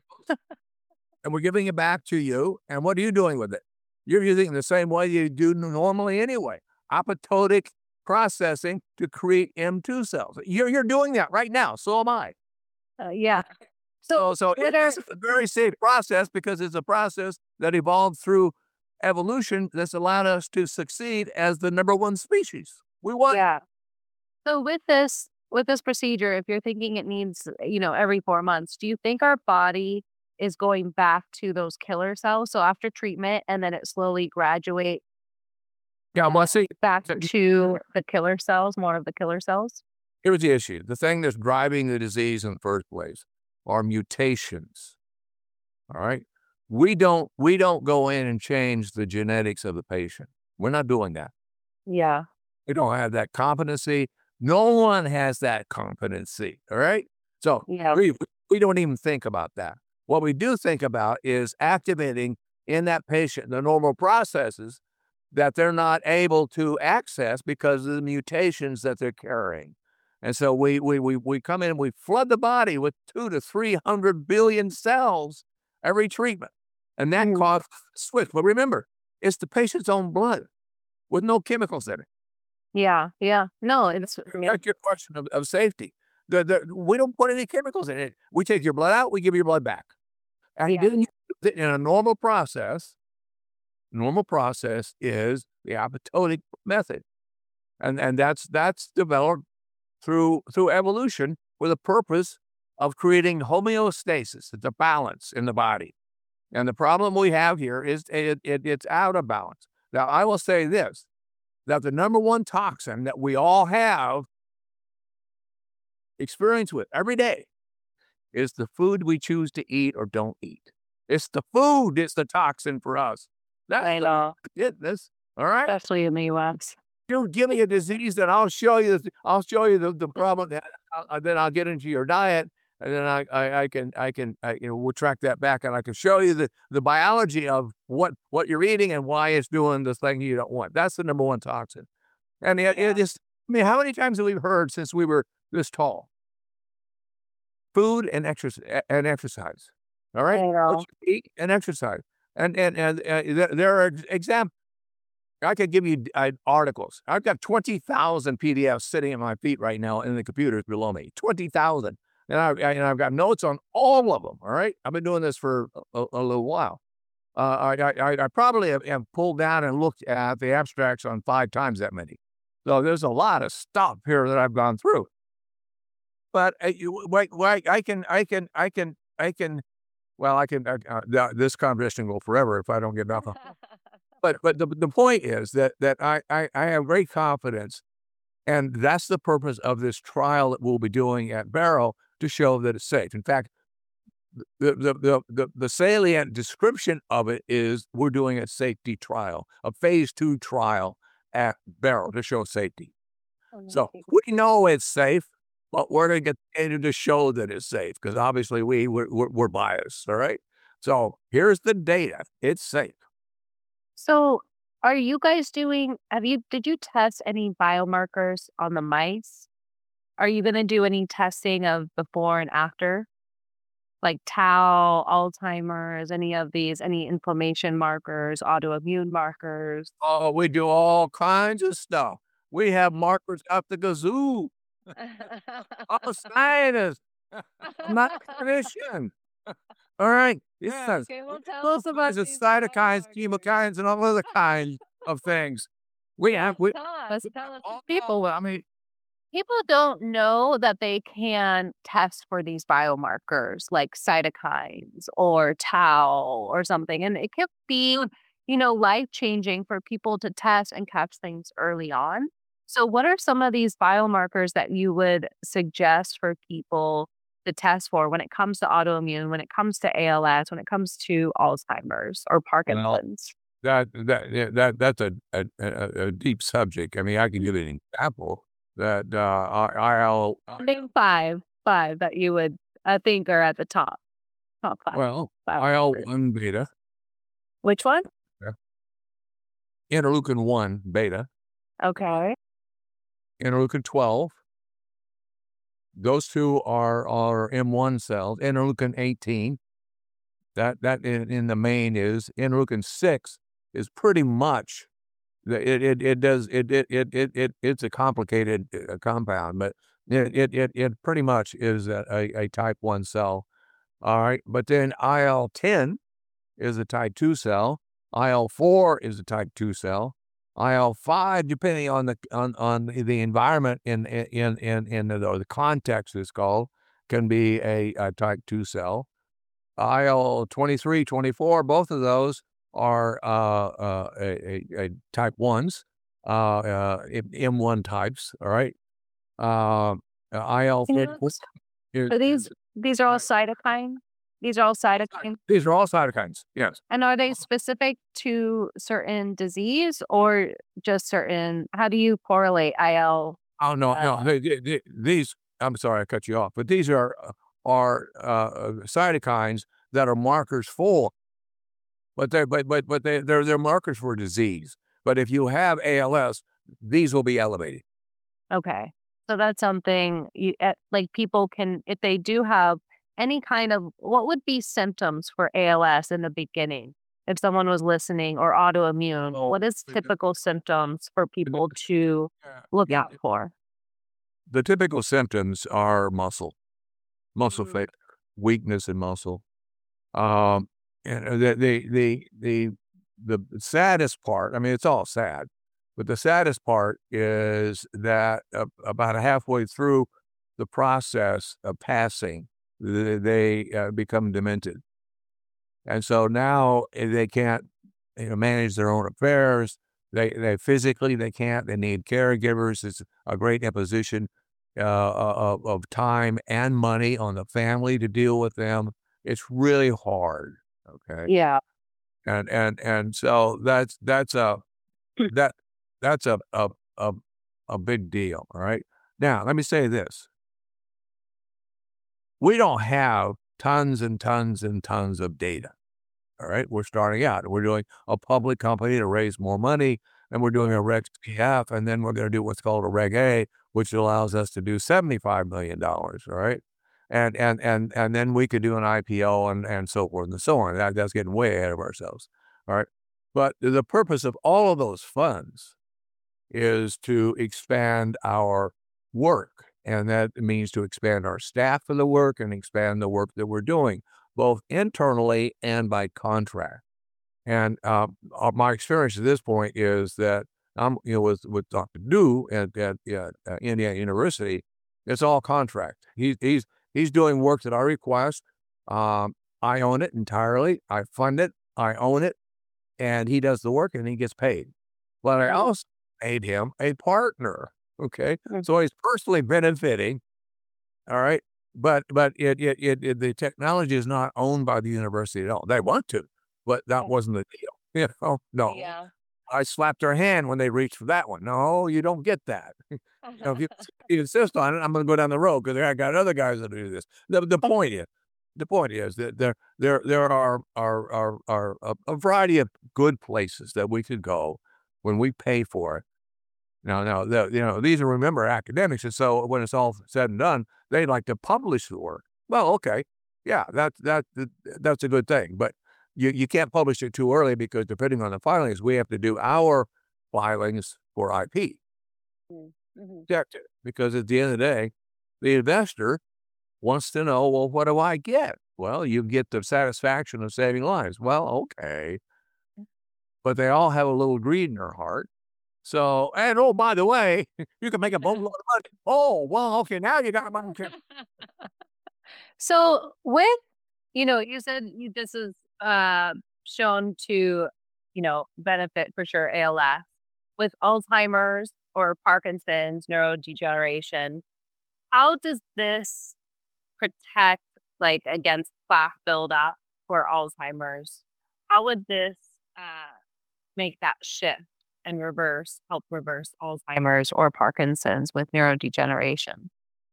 and we're giving it back to you. And what are you doing with it? You're using it the same way you do normally anyway. Apoptotic processing to create M two cells. You're you're doing that right now. So am I. Uh, yeah. So so what are- it's a very safe process because it's a process that evolved through evolution that's allowed us to succeed as the number one species. We want Yeah. So with this, with this procedure, if you're thinking it needs, you know, every four months, do you think our body is going back to those killer cells? So after treatment, and then it slowly graduate yeah, well, see, back to the killer cells, more of the killer cells? here's the issue. The thing that's driving the disease in the first place are mutations. All right. We don't we don't go in and change the genetics of the patient. We're not doing that. Yeah. We don't have that competency. No one has that competency. All right. So Yeah. we we don't even think about that. What we do think about is activating in that patient the normal processes that they're not able to access because of the mutations that they're carrying. And so we we we we come in and we flood the body with two to three hundred billion cells every treatment, and that Mhm. causes switch. But remember, it's the patient's own blood with no chemicals in it. Yeah. Yeah. No, it's Back to your question of, of safety. The, the, we don't put any chemicals in it. We take your blood out, we give your blood back. And Yeah. then you- in a normal process, normal process is the apoptotic method, and and that's that's developed through through evolution with a purpose of creating homeostasis, it's a balance in the body. And the problem we have here is it, it, it's out of balance. Now, I will say this, that the number one toxin that we all have experience with every day is the food we choose to eat or don't eat. It's the food that's the toxin for us. That's I know, it. This, all right? especially in the U S. You give me a disease, and I'll show you. I'll show you the, the problem. That I'll, then I'll get into your diet, and then I, I, I can, I can, I, you know, we'll track that back, and I can show you the, the biology of what what you're eating and why it's doing the thing you don't want. That's the number one toxin. And it, Yeah. it is. I mean, how many times have we heard since we were this tall? Food and exercise and exercise. All right, I know. what you eat and exercise, and and and uh, there, there are examples. I could give you uh, articles. I've got twenty thousand P D Fs sitting at my feet right now in the computers below me. twenty thousand. And, I, I, and I've got notes on all of them, all right? I've been doing this for a, a little while. Uh, I, I, I probably have, have pulled down and looked at the abstracts on five times that many. So there's a lot of stuff here that I've gone through. But uh, you, wait, wait, I can, I can, I can, I can, well, I can, uh, uh, this conversation will go forever if I don't get enough. But but the the point is that that I, I, I have great confidence, and that's the purpose of this trial that we'll be doing at Barrow to show that it's safe. In fact, the the the the, the salient description of it is we're doing a safety trial, a phase two trial at Barrow to show safety. So we know it's safe, but we're going to get data to show that it's safe because obviously we we're, we're, we're biased. All right. So here's the data. It's safe. So, are you guys doing, have you, did you test any biomarkers on the mice? Are you going to do any testing of before and after? Like tau, Alzheimer's, any of these, any inflammation markers, autoimmune markers? Oh, we do all kinds of stuff. We have markers up the gazoo. I'm a scientist. I'm not a clinician. All right. Yes. Okay, well, tell us about There's these cytokines, biomarkers. chemokines, and all other kinds of things. We have, we, Tell us, tell us. all- People, I mean, people don't know that they can test for these biomarkers like cytokines or tau or something. And it could be, you know, life changing for people to test and catch things early on. So, what are some of these biomarkers that you would suggest for people to test for when it comes to autoimmune, when it comes to A L S, when it comes to Alzheimer's or Parkinson's? that that yeah, that that's a, a a a deep subject. I mean, I can give you an example that uh, I I'll Name five, five that you would I think are at the top. Top five. well biomarkers. I L one beta, Which one? interleukin one beta, Okay. interleukin twelve. Those two are are M one cells. Interleukin eighteen. That that in, in the main is interleukin six is pretty much the it it, it does it it, it it it it's a complicated uh, compound, but it it it, it pretty much is a, a, a type one cell. All right, but then I L ten is a type two cell. I L four is a type two cell. I L five, depending on the on, on the environment in in in in the, or the context it's called, can be a, a type two cell. I L twenty-three, twenty-four, both of those are uh, uh, a, a, a type ones, uh, uh, M one types. All right. Uh, I L four. Are these these are all cytokine? These are all cytokine. These are all cytokines. Yes. And are they specific to certain disease or just certain? How do you correlate I L? Oh no, no. Uh, They, they, they, these. I'm sorry, I cut you off, but these are are uh, cytokines that are markers for, but they but but but they they're they're markers for disease. But if you have A L S, these will be elevated. Okay, so that's something you eh, like people can if they do have any kind of what would be symptoms for A L S in the beginning if someone was listening or autoimmune. Oh, What is the- typical symptoms for people to look Yeah. out for? The typical symptoms are muscle, muscle Mhm. failure, weakness in muscle. Um, and uh, the, the, the, the, the saddest part, I mean, it's all sad, but the saddest part is that uh, about halfway through the process of passing th- they uh, become demented. And so now eh, they can't, you know, manage their own affairs. They, they physically, they can't, they need caregivers. It's a great imposition uh, of, of time and money on the family to deal with them. It's really hard. Okay. Yeah. And, and, and so that's, that's a, that, that's a, a, a, a big deal. All right. Now, let me say this. We don't have tons and tons and tons of data. All right. We're starting out. We're doing a public company to raise more money, and we're doing a Reg P F, and then we're going to do what's called a Reg A, which allows us to do seventy-five million dollars. All right. And, and, and, and then we could do an I P O and, and so forth and so on. That, that's getting way ahead of ourselves. All right. But the purpose of all of those funds is to expand our work. And that means to expand our staff for the work and expand the work that we're doing, both internally and by contract. And uh, my experience at this point is that I'm, you know, with, with Doctor Du at, at, at uh, Indiana University, it's all contract. He's, he's, he's doing work that I request. Um, I own it entirely. I fund it. I own it. And he does the work and he gets paid. But I also made him a partner. Okay. So he's personally benefiting. All right. But, but it, it, it, it, the technology is not owned by the university at all. They want to, but that wasn't the deal. You know, no, Yeah. I slapped their hand when they reached for that one. No, you don't get that. You know, if you, you insist on it, I'm going to go down the road because I got other guys that do this. The, the point is, the point is that there, there, there are, are, are, are a, a variety of good places that we could go when we pay for it. Now, now, the, you know, these are, remember, academics, and so when it's all said and done, they like to publish the work. Well, okay, yeah, that's that, that that's a good thing, but you you can't publish it too early because depending on the filings, we have to do our filings for I P. Mm-hmm. Protect it, because at the end of the day, the investor wants to know, well, what do I get? Well, you get the satisfaction of saving lives. Well, okay, but they all have a little greed in their heart. So, and oh, by the way, you can make a boatload of money. Oh, well, okay, now you got money. So with, you know, you said you, this is uh, shown to, you know, benefit for sure A L S. With Alzheimer's or Parkinson's, neurodegeneration, how does this protect, like, against plaque buildup for Alzheimer's? How would this uh, make that shift and reverse, help reverse Alzheimer's or Parkinson's with neurodegeneration?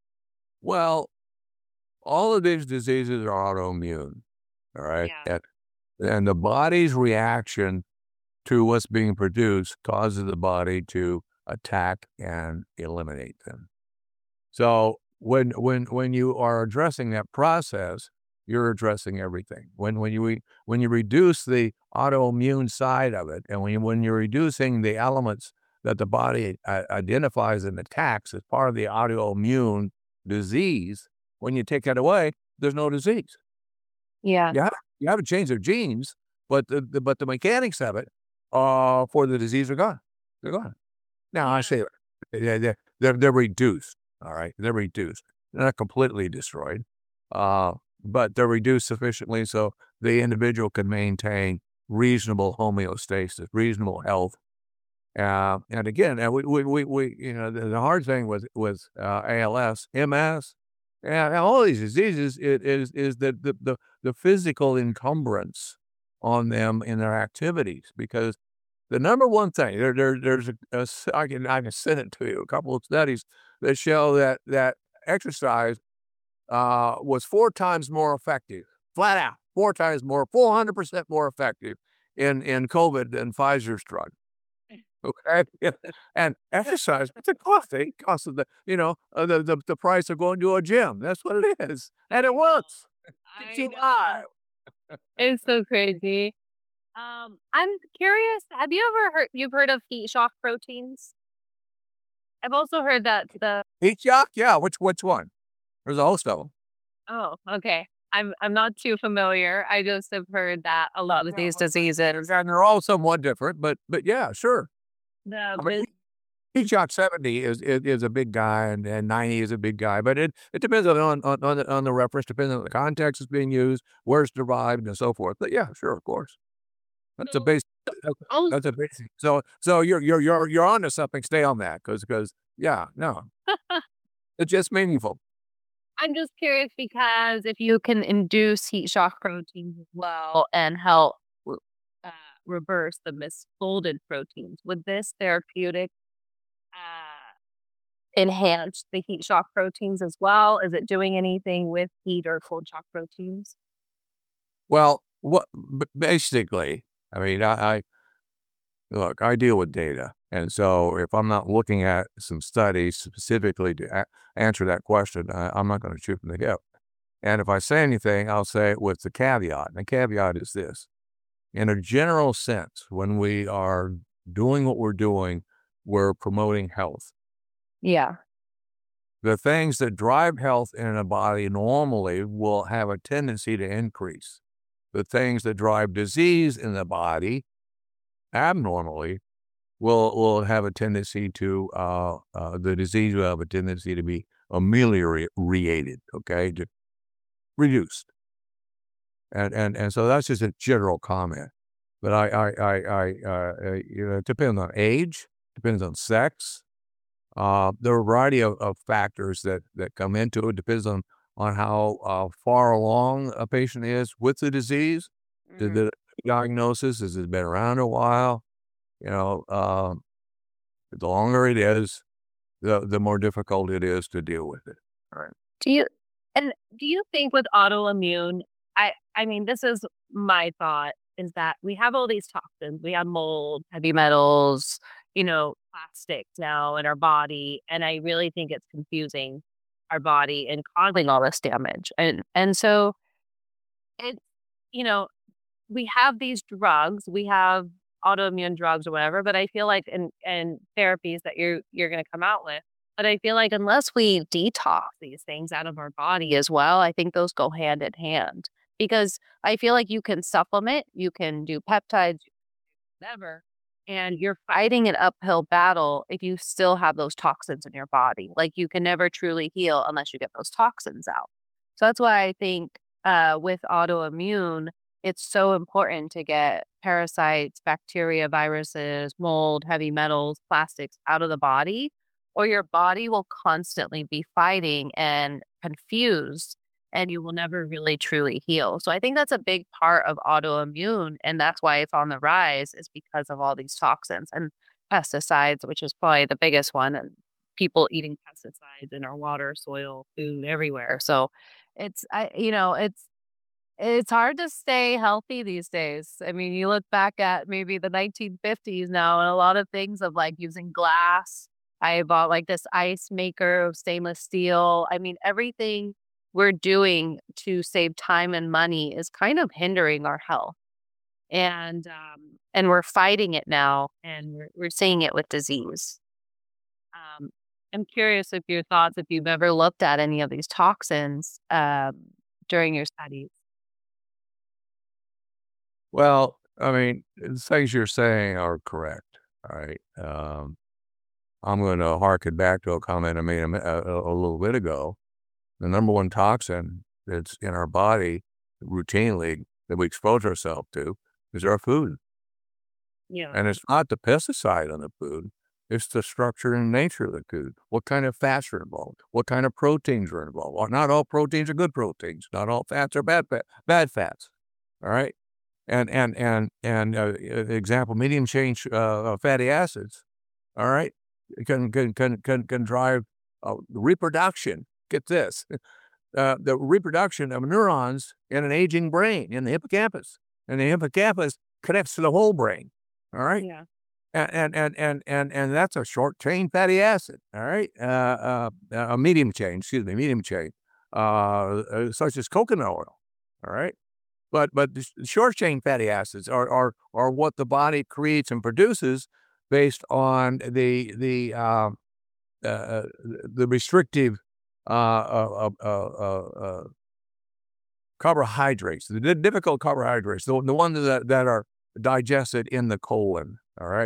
Well, all of these diseases are autoimmune, all right? Yeah. And, and the body's reaction to what's being produced causes the body to attack and eliminate them. So when when when you are addressing that process, you're addressing everything. When when you when you reduce the autoimmune side of it, and when you, when you're reducing the elements that the body uh, identifies and attacks as part of the autoimmune disease, when you take that away, there's no disease. Yeah. You have you haven't changed their genes, but the, the but the mechanics of it, uh, for the disease are gone. They're gone. Now I say they're, they're they're they're reduced. All right, they're reduced. They're not completely destroyed, uh, but they're reduced sufficiently so the individual can maintain reasonable homeostasis, reasonable health. Uh, and again, and we, we, we, we, you know, the, the hard thing with with uh, A L S, M S, and all these diseases it is is that the, the the physical encumbrance on them in their activities, because the number one thing there, there there's a, a I can I can send it to you a couple of studies that show that that exercise uh, was four times more effective, flat out, four times more, four hundred percent more effective in in COVID than Pfizer's drug. Okay, and exercise, it's a cost. It costs the you know uh, the, the the price of going to a gym. That's what it is, and it works. I Keep know. alive. It's so crazy. Um, I'm curious, have you ever heard you've heard of heat shock proteins? I've also heard that the Heat shock, yeah. Which which one? There's a host of them. oh, okay. I'm I'm not too familiar. I just have heard that a lot of these diseases, And they're all somewhat different, but but yeah, sure. the I mean, vis- Heat shock seventy is, is is a big guy, and, and ninety is a big guy, but it, it depends on on on the, on the reference, depends on the context it's being used, where it's derived, and so forth. But yeah, sure, of course, that's a So basic. I was That's a basic. So so you're you're you're you're onto something. Stay on that, because because yeah, no, it's just meaningful. I'm just curious because if you can induce heat shock proteins as well and help re- uh, reverse the misfolded proteins, would this therapeutic uh, enhance the heat shock proteins as well? Is it doing anything with heat or cold shock proteins? Well, what b- basically, I mean, I, I look, I deal with data, and so if I'm not looking at some studies specifically to a- answer that question, I, I'm not going to shoot from the hip. And if I say anything, I'll say it with the caveat. And the caveat is this: in a general sense, when we are doing what we're doing, we're promoting health. Yeah. The things that drive health in a body normally will have a tendency to increase. The things that drive disease in the body abnormally will will have a tendency to, uh, uh, the disease will have a tendency to be ameliorated, okay, to reduced. And, and, and so that's just a general comment. But I, I, I, I uh, uh, you know, it depends on age, depends on sex. Uh, there are a variety of, of factors that, that come into it. Depends on, on how uh, far along a patient is with the disease. Did Mhm. the diagnosis, has it been around a while? You know, um, the longer it is, the, the more difficult it is to deal with it. All right. Do you and do you think with autoimmune, I I mean, this is my thought is that we have all these toxins. We have mold, heavy metals, you know, plastics now in our body, and I really think it's confusing our body and causing all this damage. And and so it you know, we have these drugs, we have autoimmune drugs or whatever, but I feel like and and therapies that you're you're gonna come out with. But I feel like unless we detox these things out of our body as well, I think those go hand in hand. Because I feel like you can supplement, you can do peptides, whatever, and you're fighting an uphill battle if you still have those toxins in your body. Like you can never truly heal unless you get those toxins out. So that's why I think uh, with autoimmune, it's so important to get parasites, bacteria, viruses, mold, heavy metals, plastics out of the body, or your body will constantly be fighting and confused and you will never really truly heal. So I think that's a big part of autoimmune. And that's why it's on the rise, is because of all these toxins and pesticides, which is probably the biggest one. And people eating pesticides in our water, soil, food, everywhere. So it's, I, you know, it's, it's hard to stay healthy these days. I mean, you look back at maybe the nineteen fifties now, and a lot of things of like using glass. I bought like this ice maker of stainless steel. I mean, everything we're doing to save time and money is kind of hindering our health. And um, and we're fighting it now, and we're we're seeing it with disease. Um, I'm curious if your thoughts, if you've ever looked at any of these toxins um, during your studies. Well, I mean, the things you're saying are correct. All right. Um, I'm going to harken back to a comment I made a, mi- a, a little bit ago. The number one toxin that's in our body routinely that we expose ourselves to is our food. Yeah. And it's not the pesticide on the food. It's the structure and nature of the food. What kind of fats are involved? What kind of proteins are involved? Well, not all proteins are good proteins. Not all fats are bad fat, bad fats. All right. And and and and uh, example, medium chain uh, fatty acids. All right, can can can can can drive uh, reproduction. Get this, uh, the reproduction of neurons in an aging brain in the hippocampus, and the hippocampus connects to the whole brain. All right, Yeah. and and and and and, and that's a short chain fatty acid. All right, uh, uh, a medium chain. Excuse me, medium chain, uh, uh, such as coconut oil. All right. But but the short chain fatty acids are are are what the body creates and produces based on the the um, uh, uh, the restrictive uh, uh, uh, uh, uh, carbohydrates, the di- difficult carbohydrates, the, the ones that, that are digested in the colon. All right,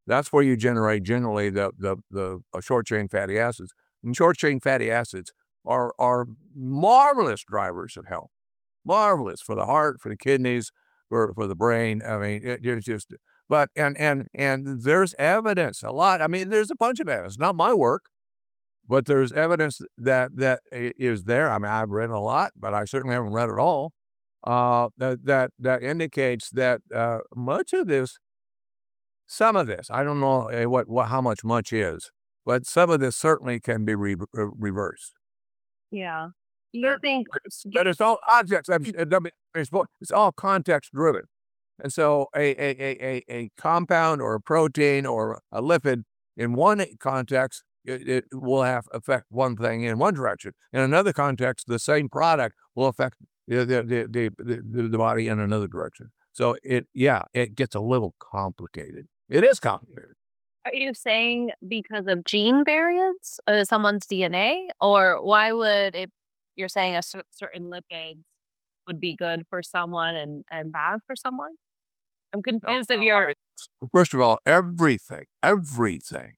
That's where you generate generally the the the uh, short chain fatty acids. And short chain fatty acids are are marvelous drivers of health, marvelous for the heart, for the kidneys, for for the brain. I mean, it, it's just. But and and and there's evidence a lot. I mean, there's a bunch of evidence. Not my work, but there's evidence that that i- is there. I mean, I've read a lot, but I certainly haven't read it all. Uh, that that that indicates that uh, much of this, some of this, I don't know uh, what, what how much much is, but some of this certainly can be re- uh, reversed. Yeah. Do you think But it's, but it's all objects. I mean, it doesn't- It's it's all context driven. And so a, a, a, a, a compound or a protein or a lipid in one context, it, it will have affect one thing in one direction. In another context, the same product will affect the, the, the, the, the, the body in another direction. So it, yeah, it gets a little complicated. It is complicated. Are you saying because of gene variants of someone's D N A, or why would it? You're saying a cer- certain lipid would be good for someone and and bad for someone. I'm No, confused if no, you're. it's- First of all, everything, everything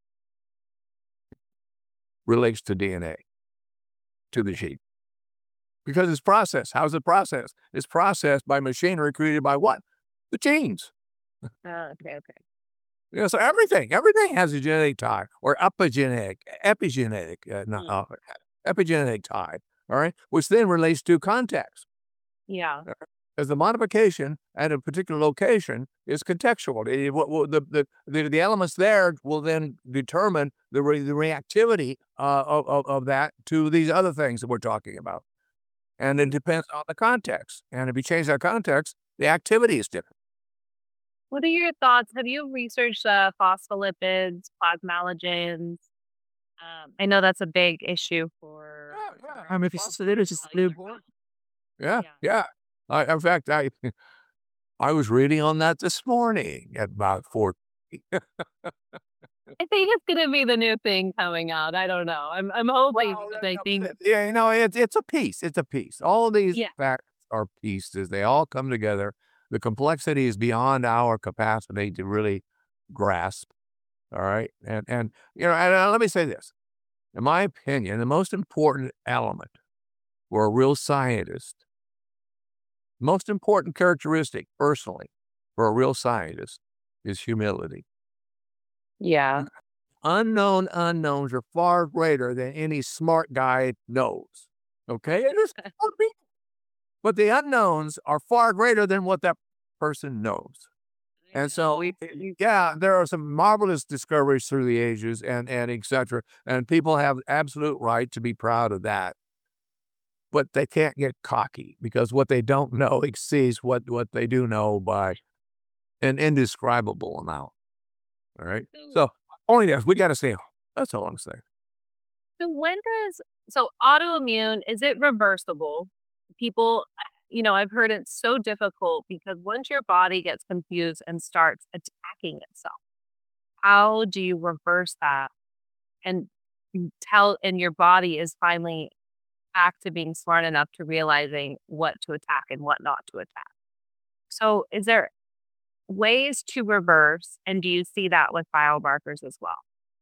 relates to D N A, to the gene. Because it's processed. How's it processed? It's processed by machinery created by what? The genes. Oh, okay, okay. You know, so everything, everything has a genetic tie or epigenetic, epigenetic, uh, not Mm. uh, epigenetic tie, all right, which then relates to context. Yeah. As the modification at a particular location is contextual. It- what- what the, the, the, the elements there will then determine the, re, the reactivity uh, of, of, of that to these other things that we're talking about. And it depends on the context. And if you change that context, the activity is different. What are your thoughts? Have you researched uh, phospholipids, plasmalogens? Um, I know that's a big issue for. Yeah, yeah. for I mean, people. it's, it is just new. Yeah, Yeah. yeah. I, in fact, I I was reading on that this morning at about four. I think it's gonna be the new thing coming out. I don't know. I'm I'm hoping Well, because that- I no, think. that- yeah, you know, it's it's a piece. It's a piece. All these Yeah. facts are pieces. They all come together. The complexity is beyond our capacity to really grasp. All right, and and you know, and uh, let me say this. In my opinion, the most important element for a real scientist, most important characteristic, personally, for a real scientist, is humility. Yeah. Unknown unknowns are far greater than any smart guy knows. Okay? And there's smart people. But the unknowns are far greater than what that person knows. And so, we, yeah, there are some marvelous discoveries through the ages and, and et cetera. And people have absolute right to be proud of that. But they can't get cocky because what they don't know exceeds what, what they do know by an indescribable amount. All right? So, only this, we got to say, that's all I'm saying. So when does so autoimmune, is it reversible? People, you know, I've heard it's so difficult because once your body gets confused and starts attacking itself, how do you reverse that and tell and your body is finally back to being smart enough to realizing what to attack and what not to attack? So is there ways to reverse, and do you see that with biomarkers as well?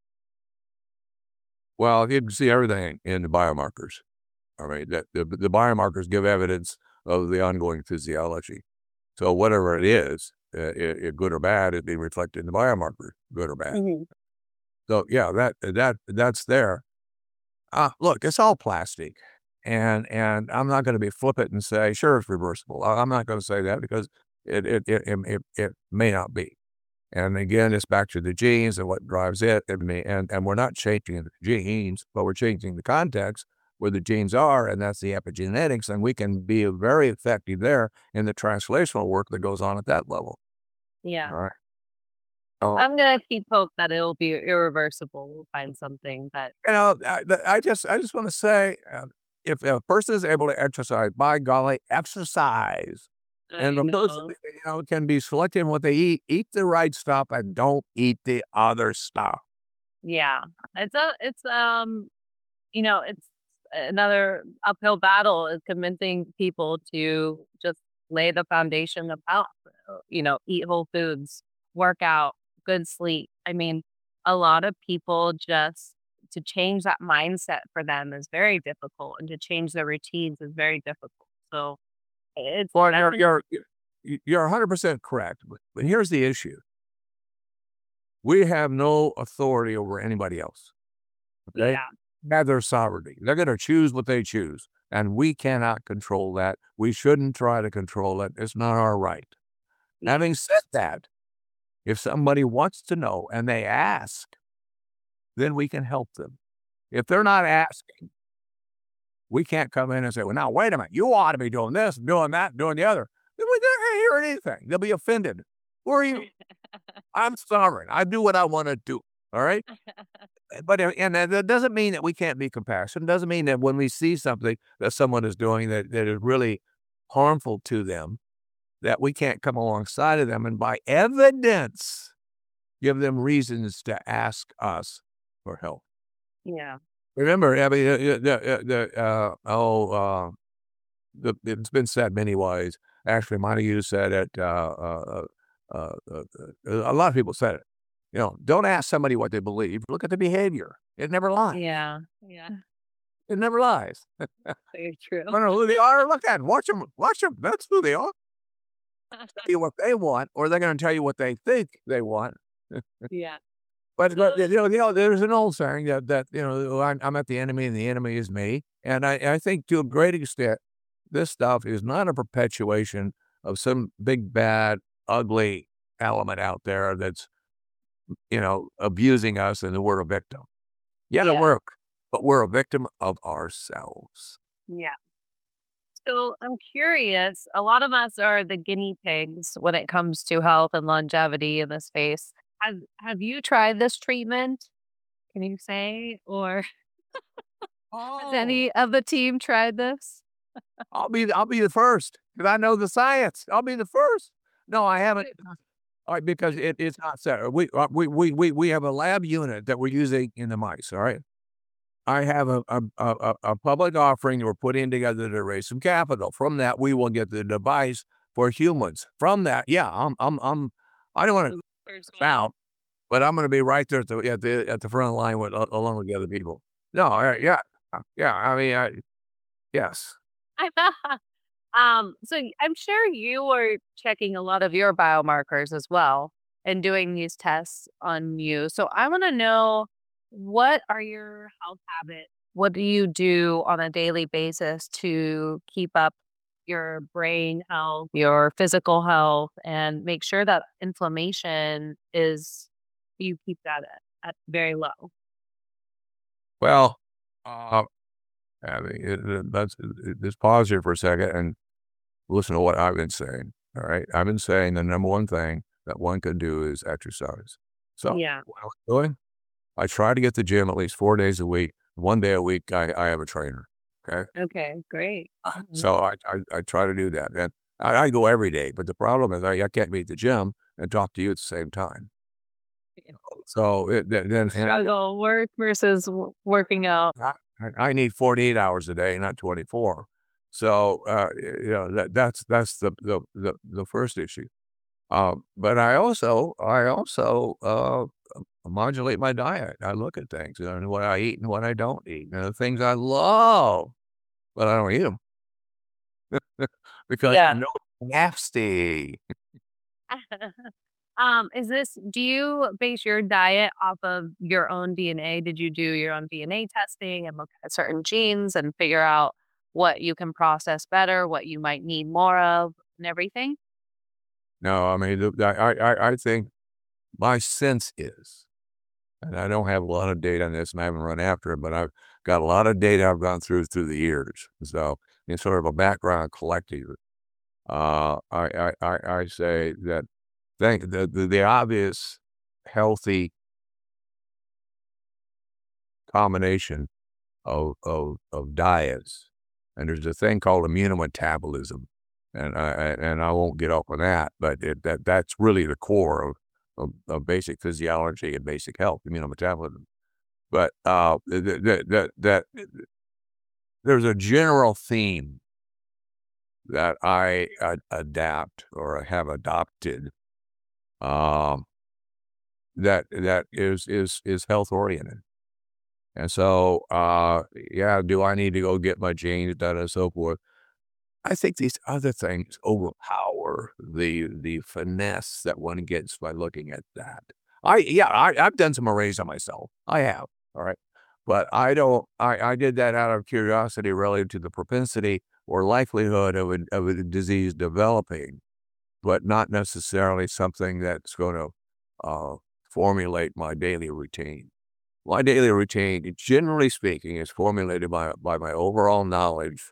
Well, you can see everything in the biomarkers. All right, that the, the biomarkers give evidence of the ongoing physiology. So whatever it is, uh, it, it, good or bad, is being reflected in the biomarker, good or bad. Mhm. So yeah, that that that's there. Uh, look, it's all plastic, and and I'm not going to be flippant and say sure it's reversible. I- I'm not going to say that because it it, it it it it may not be. And again, it's back to the genes and what drives it. And, me- and, and we're not changing the genes, but we're changing the context where the genes are, and that's the epigenetics. And we can be very effective there in the translational work that goes on at that level. Yeah. All right. Oh, I'm gonna keep hope that it'll be irreversible. We'll find something that. you know, I, I just I just want to say, uh, if a person is able to exercise, by golly, exercise. And the person, you know, can be selective in what they eat. Eat the right stuff and don't eat the other stuff. Yeah, it's a it's um you know it's another uphill battle is convincing people to just lay the foundation of health. uh, You know, eat whole foods, work out, good sleep. I mean, a lot of people just to change that mindset for them is very difficult, and to change their routines is very difficult. So it's Well, I you're think you're you're you're one hundred percent correct. But, but here's the issue: we have no authority over anybody else. Okay, yeah, they have their sovereignty. They're going to choose what they choose, and we cannot control that. We shouldn't try to control it. It's not our right. yeah, Having said that, if somebody wants to know and they ask, then we can help them. If they're not asking, we can't come in and say, well, now, wait a minute, you ought to be doing this, doing that, doing the other. Then we don't hear anything. They'll be offended. Who are you? I'm sovereign. I do what I want to do. All right. But, uh, and that that doesn't mean that we can't be compassionate. It doesn't mean that when we see something that someone is doing that, that is really harmful to them, that we can't come alongside of them and by evidence give them reasons to ask us for help. yeah, Remember, I mean, uh, uh, the, uh, the, uh, oh, uh, the, it's been said many ways. Actually, Montague said it. Uh, uh, uh, uh, uh, a lot of people said it. You know, don't ask somebody what they believe. Look at the behavior. It never lies. yeah, yeah. It never lies. I Very true. don't know who they are. Look at them. Watch them. Watch them. That's who they are. Tell you what they want, or they're going to tell you what they think they want. Yeah, But, but you know, you know, there's an old saying that that you know, I'm, I'm at the enemy, and the enemy is me. And I, I think to a great extent, this stuff is not a perpetuation of some big bad ugly element out there that's you know abusing us, and we're a victim. Yeah, yeah, we're, but we're a victim of ourselves. yeah. So I'm curious, a lot of us are the guinea pigs when it comes to health and longevity in this space. Have have you tried this treatment? Can you say? Or has Oh, any of the team tried this? I'll be I'll be the first because I know the science. I'll be the first. No, I haven't. Good. All right, because it, it's not set. We, uh, we we we we have a lab unit that we're using in the mice. All right. I have a a, a, a a public offering that we're putting together to raise some capital. From that, we will get the device for humans. From that, yeah, I'm I'm I'm I don't want to First one. out, but I'm going to be right there at the at the at the front line with uh, along with the other people. No, uh, yeah, uh, yeah. I mean, I, yes. Um, so y- I'm sure you are checking a lot of your biomarkers as well and doing these tests on you. So I want to know, what are your health habits? What do you do on a daily basis to keep up your brain health, your physical health, and make sure that inflammation is, you keep that at, at very low? Well, uh, I mean, it, it, that's it, just pause here for a second and listen to what I've been saying. All right, I've been saying the number one thing that one can do is exercise. So Yeah. what I'm doing, I try to get to the gym at least four days a week. One day a week, I, I have a trainer. Okay, Okay, great. Mhm. so I, I, I try to do that, and I, I go every day. But the problem is, I, I can't be at the gym and talk to you at the same time. Yeah. So it, then, then and I, Struggle, work versus w- working out. I I need forty-eight hours a day, not twenty-four. So uh, you know that that's that's the the the, the first issue. Um, but I also I also uh, modulate my diet. I look at things and what I eat and what I don't eat, and the things I love, but I don't eat them because I Yeah. know it's nasty. Um, is this, do you base your diet off of your own D N A? Did you do your own D N A testing and look at certain genes and figure out what you can process better, what you might need more of, and everything? No, I mean the, I I I think my sense is, and I don't have a lot of data on this, and I haven't run after it, but I've got a lot of data I've gone through through the years. So in sort of a background collective, uh, I, I, I, I say that think the, the the obvious healthy combination of of of diets, and there's a thing called immunometabolism, and I I- and I won't get off on that, but it, that that's really the core of, of of basic physiology and basic health, immunometabolism. But uh, that that that there's a general theme that I ad- adapt or have adopted. Um, that that is is is health oriented. And so, uh, yeah, do I need to go get my genes done and so forth? I think these other things overpower the the finesse that one gets by looking at that. I yeah, I, I've done some arrays on myself. I have, all right, but I don't. I, I did that out of curiosity relative to the propensity or likelihood of a of a disease developing, but not necessarily something that's going to uh, formulate my daily routine. My daily routine, generally speaking, is formulated by by my overall knowledge,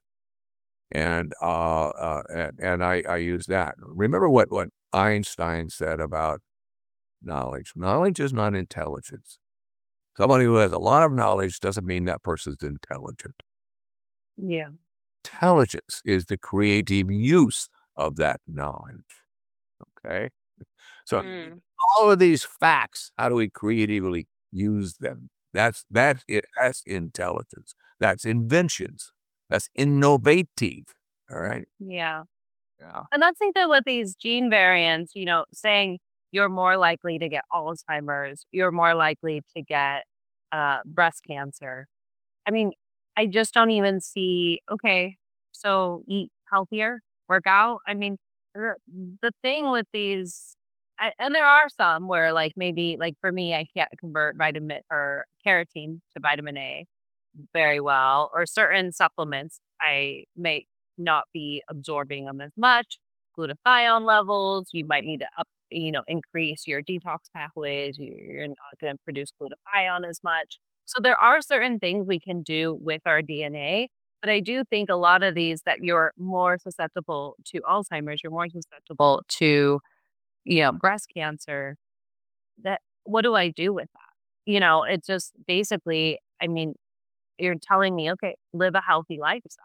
and uh, uh and, and I, I use that. Remember what what Einstein said about knowledge. Knowledge is not intelligence. Somebody who has a lot of knowledge doesn't mean that person's intelligent. Yeah. Intelligence is the creative use of that knowledge. Okay, so Mm. all of these facts, how do we creatively use them? That's that's it. That's intelligence. That's inventions. That's innovative. All right. Yeah. Yeah. And that's the thing with these gene variants, you know, saying you're more likely to get Alzheimer's, you're more likely to get uh, breast cancer. I mean, I just don't even see, okay, so eat healthier, work out. I mean, the the thing with these, I, and there are some where, like, maybe, like for me, I can't convert vitamin or keratin to vitamin A very well, or certain supplements, I may not be absorbing them as much. Glutathione levels, you might need to up, you know, increase your detox pathways. you- You're not going to produce glutathione as much. So there are certain things we can do with our D N A. But I do think a lot of these that you're more susceptible to Alzheimer's, you're more susceptible to, you know, breast cancer. That what do I do with that? You know, it's just basically, I mean, you're telling me, okay, live a healthy lifestyle.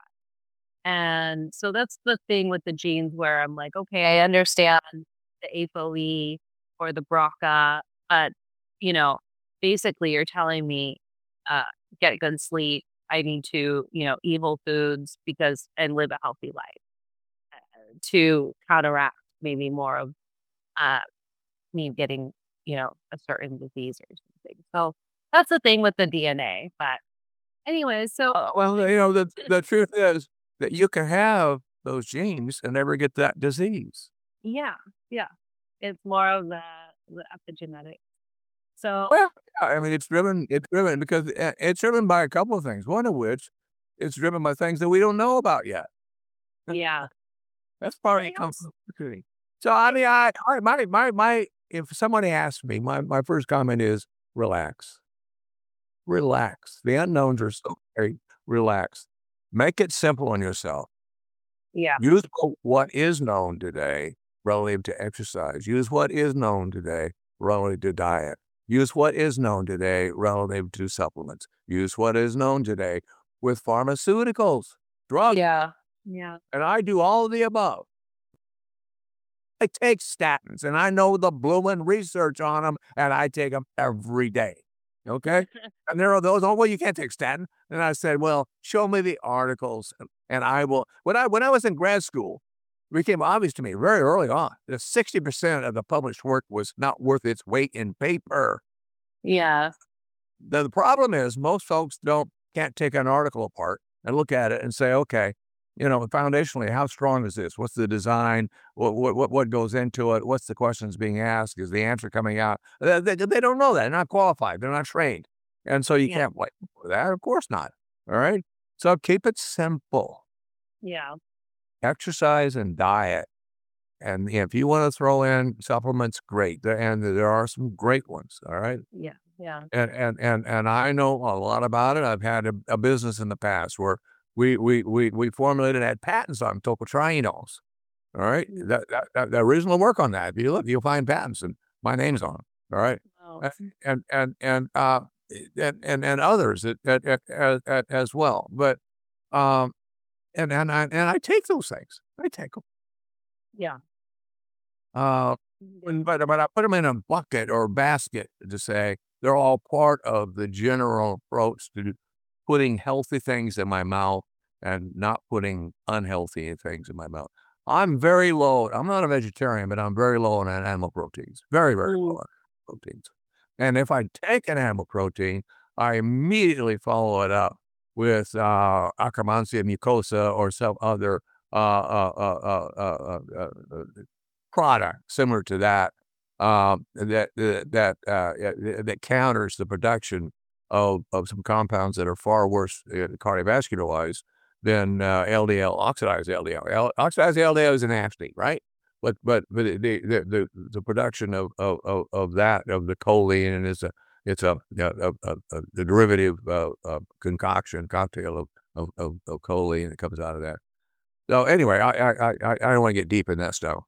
And so that's the thing with the genes where I'm like, okay, I understand the A P O E or the B R C A, but you know, basically you're telling me, uh, get good sleep. I need to, you know, eat whole foods because and live a healthy life uh, to counteract maybe more of uh, me getting, you know, a certain disease or something. So that's the thing with the D N A. But anyways, so Uh, well, you know, the the truth is that you can have those genes and never get that disease. yeah, yeah. It's more of the the epigenetics. So Well, yeah, I mean, it's driven. It's driven because uh, it's driven by a couple of things. One of which it's driven by things that we don't know about yet. yeah. That's part of I the also complexity. So I mean, I, I my my my if somebody asks me, my my first comment is relax, relax. The unknowns are so very relax. Make it simple on yourself. yeah, Use wh- what is known today relative to exercise. Use what is known today relative to diet. Use what is known today relative to supplements. Use what is known today with pharmaceuticals, drugs, yeah, yeah. and I do all of the above. I take statins, and I know the blooming research on them, and I take them every day. Okay? And there are those, oh, well, you can't take statin. And I said, well, show me the articles, and, and I will. When I when I was in grad school, it became obvious to me very early on that sixty percent of the published work was not worth its weight in paper. Yeah, The, the problem is most folks don't can't take an article apart and look at it and say, okay, you know, foundationally, how strong is this? What's the design? What what what goes into it? What's the questions being asked? Is the answer coming out? They, they, they don't know that. They're not qualified. They're not trained, and so you yeah, can't blame them for that. Of course not. All right. So keep it simple. yeah, Exercise and diet. And if you want to throw in supplements, great. There, and there are some great ones. All right. yeah, yeah. And and and and I know a lot about it. I've had a, a business in the past where we we we we formulated had patents on tocotrienols. All right, Mm. that, that, that the original work on that. If you look, you'll find patents and my name's on them. All right, Oh, A- and and and uh and and, and others at, at, at, at, at- as well. But um and and I and I take those things. I take them. yeah, Uh, when, but but I put them in a bucket or basket to say they're all part of the general approach to putting healthy things in my mouth and not putting unhealthy things in my mouth. I'm very low. I'm not a vegetarian, but I'm very low on animal proteins. Very, very low Mm. on proteins. And if I take an animal protein, I immediately follow it up with uh, Akkermansia mucosa or some other uh, uh, uh, uh, uh, uh, uh, product similar to that um, that that uh, that counters the production of, of some compounds that are far worse uh, cardiovascular wise than uh, L D L, oxidized L D L. L- oxidized L D L is nasty, right? But but but the the the, the production of, of, of, of that of the choline is a it's a a, a, a, a derivative uh, uh, concoction cocktail of, of, of, of choline that comes out of that. So anyway, I I I, I don't want to get deep in that stuff.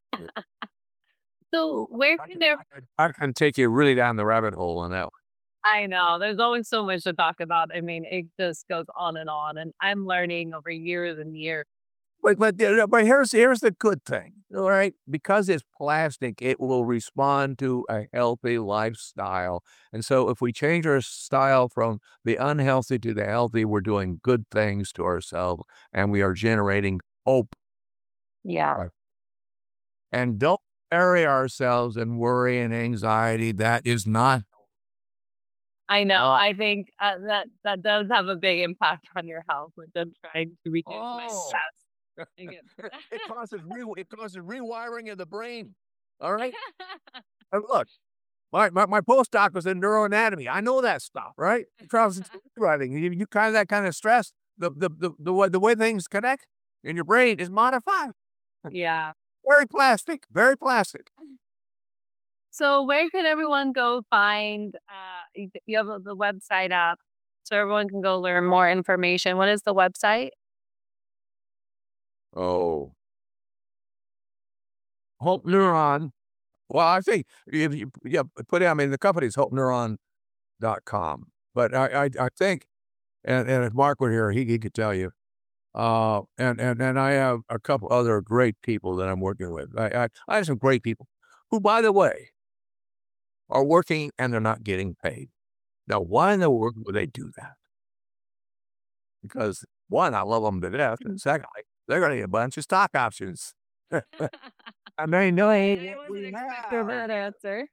So where I can can, there I can, I can take you really down the rabbit hole on that. I know. There's always so much to talk about. I mean, it just goes on and on. And I'm learning over years and years. But but but here's here's the good thing, all right? Because it's plastic, it will respond to a healthy lifestyle. And so if we change our style from the unhealthy to the healthy, we're doing good things to ourselves and we are generating hope. Yeah. Right. And don't bury ourselves in worry and anxiety. That is not. I know. I think uh, that that does have a big impact on your health, which I'm trying to reduce my Oh. stress. Again. it causes re- it causes rewiring of the brain. All right. And look, my, my my postdoc was in neuroanatomy. I know that stuff, right? Charles writing. You, you kind of that kind of stress. The the the the way the way things connect in your brain is modified. Yeah. Very plastic. Very plastic. So where can everyone go find, uh, you you have the website up so everyone can go learn more information. What is the website? Oh, Hope Neuron. Well, I think if you yeah put it. I mean, the company's hope neuron dot com. But I I, I think, and, and if Mark were here, he, he could tell you. Uh, and, and, and I have a couple other great people that I'm working with. I, I, I have some great people who, by the way, are working and they're not getting paid. Now, why in the world would they do that? Because one, I love them to death. And secondly, they're going to get a bunch of stock options. I mean, no, I wasn't expecting that answer.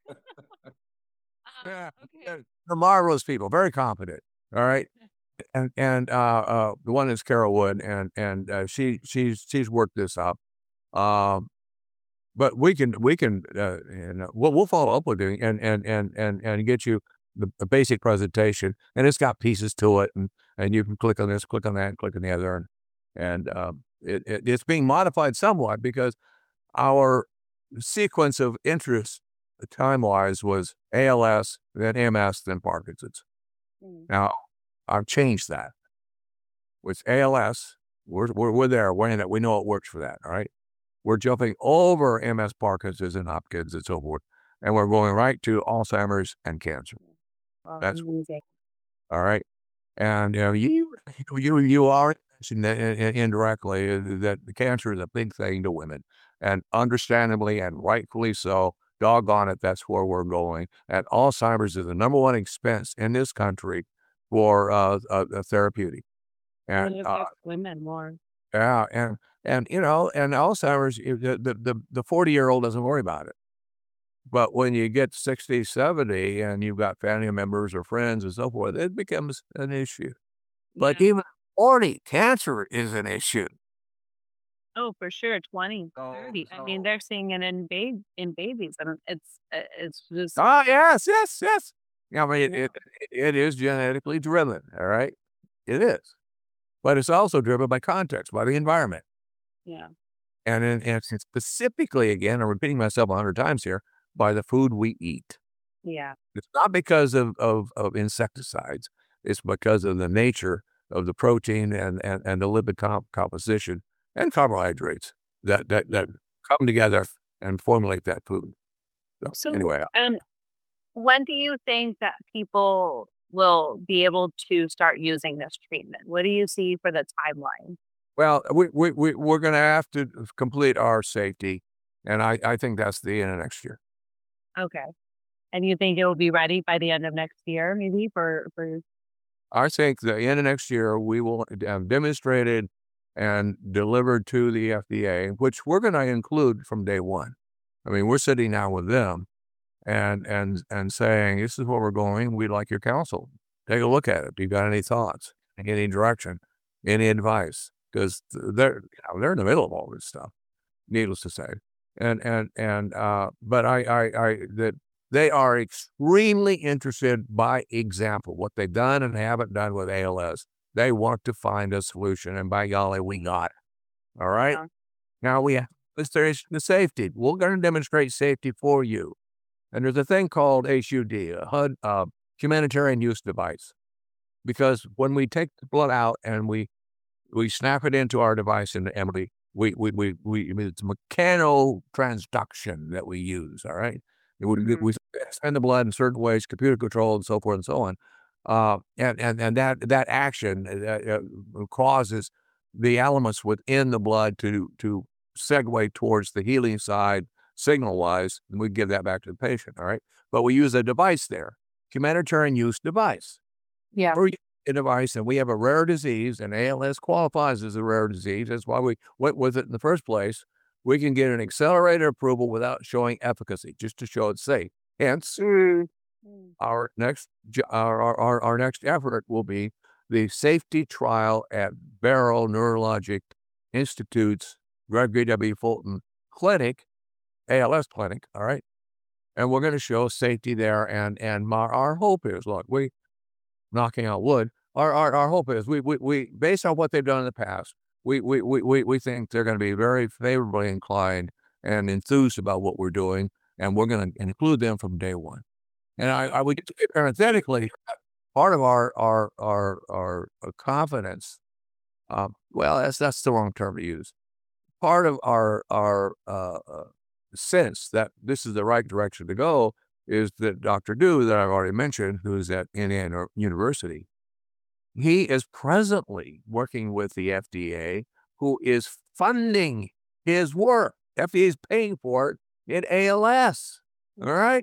Yeah. Okay. They're marvelous people, very competent. All right. And and uh, uh, the one is Carol Wood, and and uh, she she's she's worked this up. Um, but we can we can uh, and uh, we'll we'll follow up with you and and and and and get you the, the basic presentation, and it's got pieces to it, and and you can click on this, click on that, click on the other, and and um, it, it it's being modified somewhat because our sequence of interest time wise was A L S, then M S, then Parkinson's. Mm. Now I've changed that. With A L S, we're, we're, we're there, we're in it. We know it works for that, all right? We're jumping over M S, Parkinson's, and Hopkins, and so forth, and we're going right to Alzheimer's and cancer. Oh, That's amazing. all right. And you know, you you you are indirectly that the cancer is a big thing to women, and understandably and rightfully so. Doggone it, that's where we're going. And Alzheimer's is the number one expense in this country for uh, a, a therapeutic. And And it uh, affects women more. yeah, and and you know, and Alzheimer's, the the the, the forty year old doesn't worry about it. But when you get sixty, seventy, and you've got family members or friends and so forth, it becomes an issue. But Yeah. even forty, cancer is an issue. Oh, for sure. twenty, So, thirty. I mean, so. they're seeing it in babe in babies, and it's uh, it's just Oh, yes, yes, yes. I mean, it, Yeah. it, it is genetically driven, all right? It is. But it's also driven by context, by the environment. yeah. And, in, and it's specifically, again, I'm repeating myself a hundred times here, by the food we eat. Yeah. It's not because of, of, of insecticides. It's because of the nature of the protein and, and, and the lipid comp- composition and carbohydrates that, that, that come together and formulate that food. So, So, anyway, um, when do you think that people will be able to start using this treatment? What do you see for the timeline? well, we, we, we, we're going to have to complete our safety. And I, I think that's the end of next year. Okay. And you think it will be ready by the end of next year, maybe for for I think the end of next year, we will have demonstrated and delivered to the F D A, which we're going to include from day one. I mean, we're sitting down with them and and and saying, this is where we're going. We'd like your counsel. Take a look at it. Do you got any thoughts, any direction, any advice? Because they're you know, they're in the middle of all this stuff, needless to say. And and and uh, but I I I that they are extremely interested by example, what they've done and haven't done with A L S. They want to find a solution, and by golly, we got it. All right. Yeah. Now we have there's the safety. We're going to demonstrate safety for you. And there's a thing called H U D, a H U D, uh, humanitarian use device, because when we take the blood out and we we snap it into our device in the Emily, we we we we it's mechanotransduction that we use. All right, we, mm-hmm. we send the blood in certain ways, computer controlled, and so forth and so on. Uh, and and and that that action uh, uh, causes the elements within the blood to to segue towards the healing side, signal wise, and we give that back to the patient. All right, but we use a device there, humanitarian use device. Yeah. We're a device, and we have a rare disease, and A L S qualifies as a rare disease. That's why we went with it in the first place. We can get an accelerated approval without showing efficacy, just to show it's safe. Hence, mm. our next our, our our next effort will be the safety trial at Barrow Neurologic Institute's Gregory W. Fulton Clinic, A L S clinic. All right, and we're going to show safety there. And and my, our hope is, look, we knocking out wood. Our our, our hope is we, we we based on what they've done in the past, we we we we think they're going to be very favorably inclined and enthused about what we're doing, and we're going to include them from day one. And I, I would parenthetically, part of our our our our confidence, um, well, that's that's the wrong term to use. Part of our our uh, uh, sense that this is the right direction to go is that Doctor Du, that I've already mentioned, who is at Indiana University, he is presently working with the F D A, who is funding his work. F D A is paying for it in A L S. All right.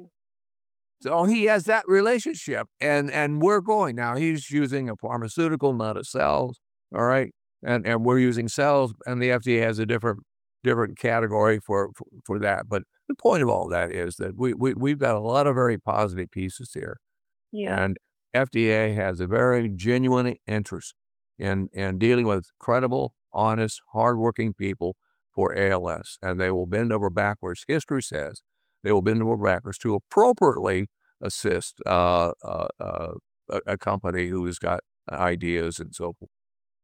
So he has that relationship, and and we're going now. He's using a pharmaceutical, not a cells. All right. And and we're using cells, and the F D A has a different different category for, for, for that. But the point of all that is that we, we, we've got a lot of very positive pieces here. Yeah. And F D A has a very genuine interest in, in dealing with credible, honest, hardworking people for A L S. And they will bend over backwards. History says they will bend over backwards to appropriately assist uh, uh, uh, a, a company who has got ideas and so forth.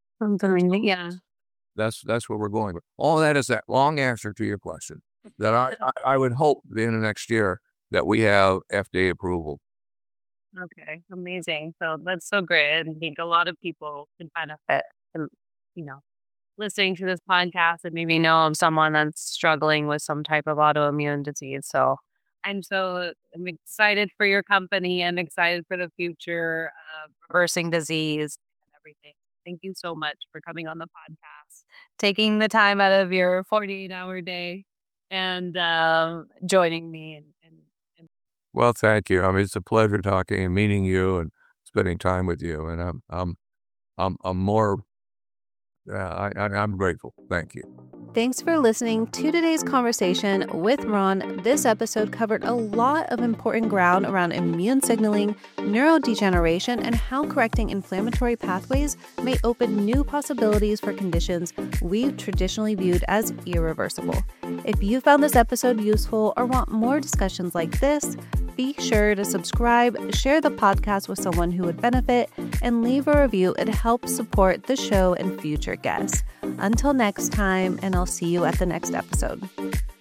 Yeah. That's that's where we're going. But all that is that long answer to your question. That I, I, I would hope at the end of next year that we have F D A approval. Okay, amazing. So that's so great. I think a lot of people can benefit from, you know, listening to this podcast and maybe know of someone that's struggling with some type of autoimmune disease. So I'm so I'm excited for your company and excited for the future of reversing disease and everything. Thank you so much for coming on the podcast, taking the time out of your forty-eight hour day and uh, joining me. And, and, and Well, thank you. I mean, it's a pleasure talking and meeting you and spending time with you. And I'm, I'm, I'm, I'm more, uh, I, I, I'm grateful. Thank you. Thanks for listening to today's conversation with Ron. This episode covered a lot of important ground around immune signaling, neurodegeneration, and how correcting inflammatory pathways may open new possibilities for conditions we've traditionally viewed as irreversible. If you found this episode useful or want more discussions like this, be sure to subscribe, share the podcast with someone who would benefit, and leave a review. It helps support the show and future guests. Until next time, and I'll see you at the next episode.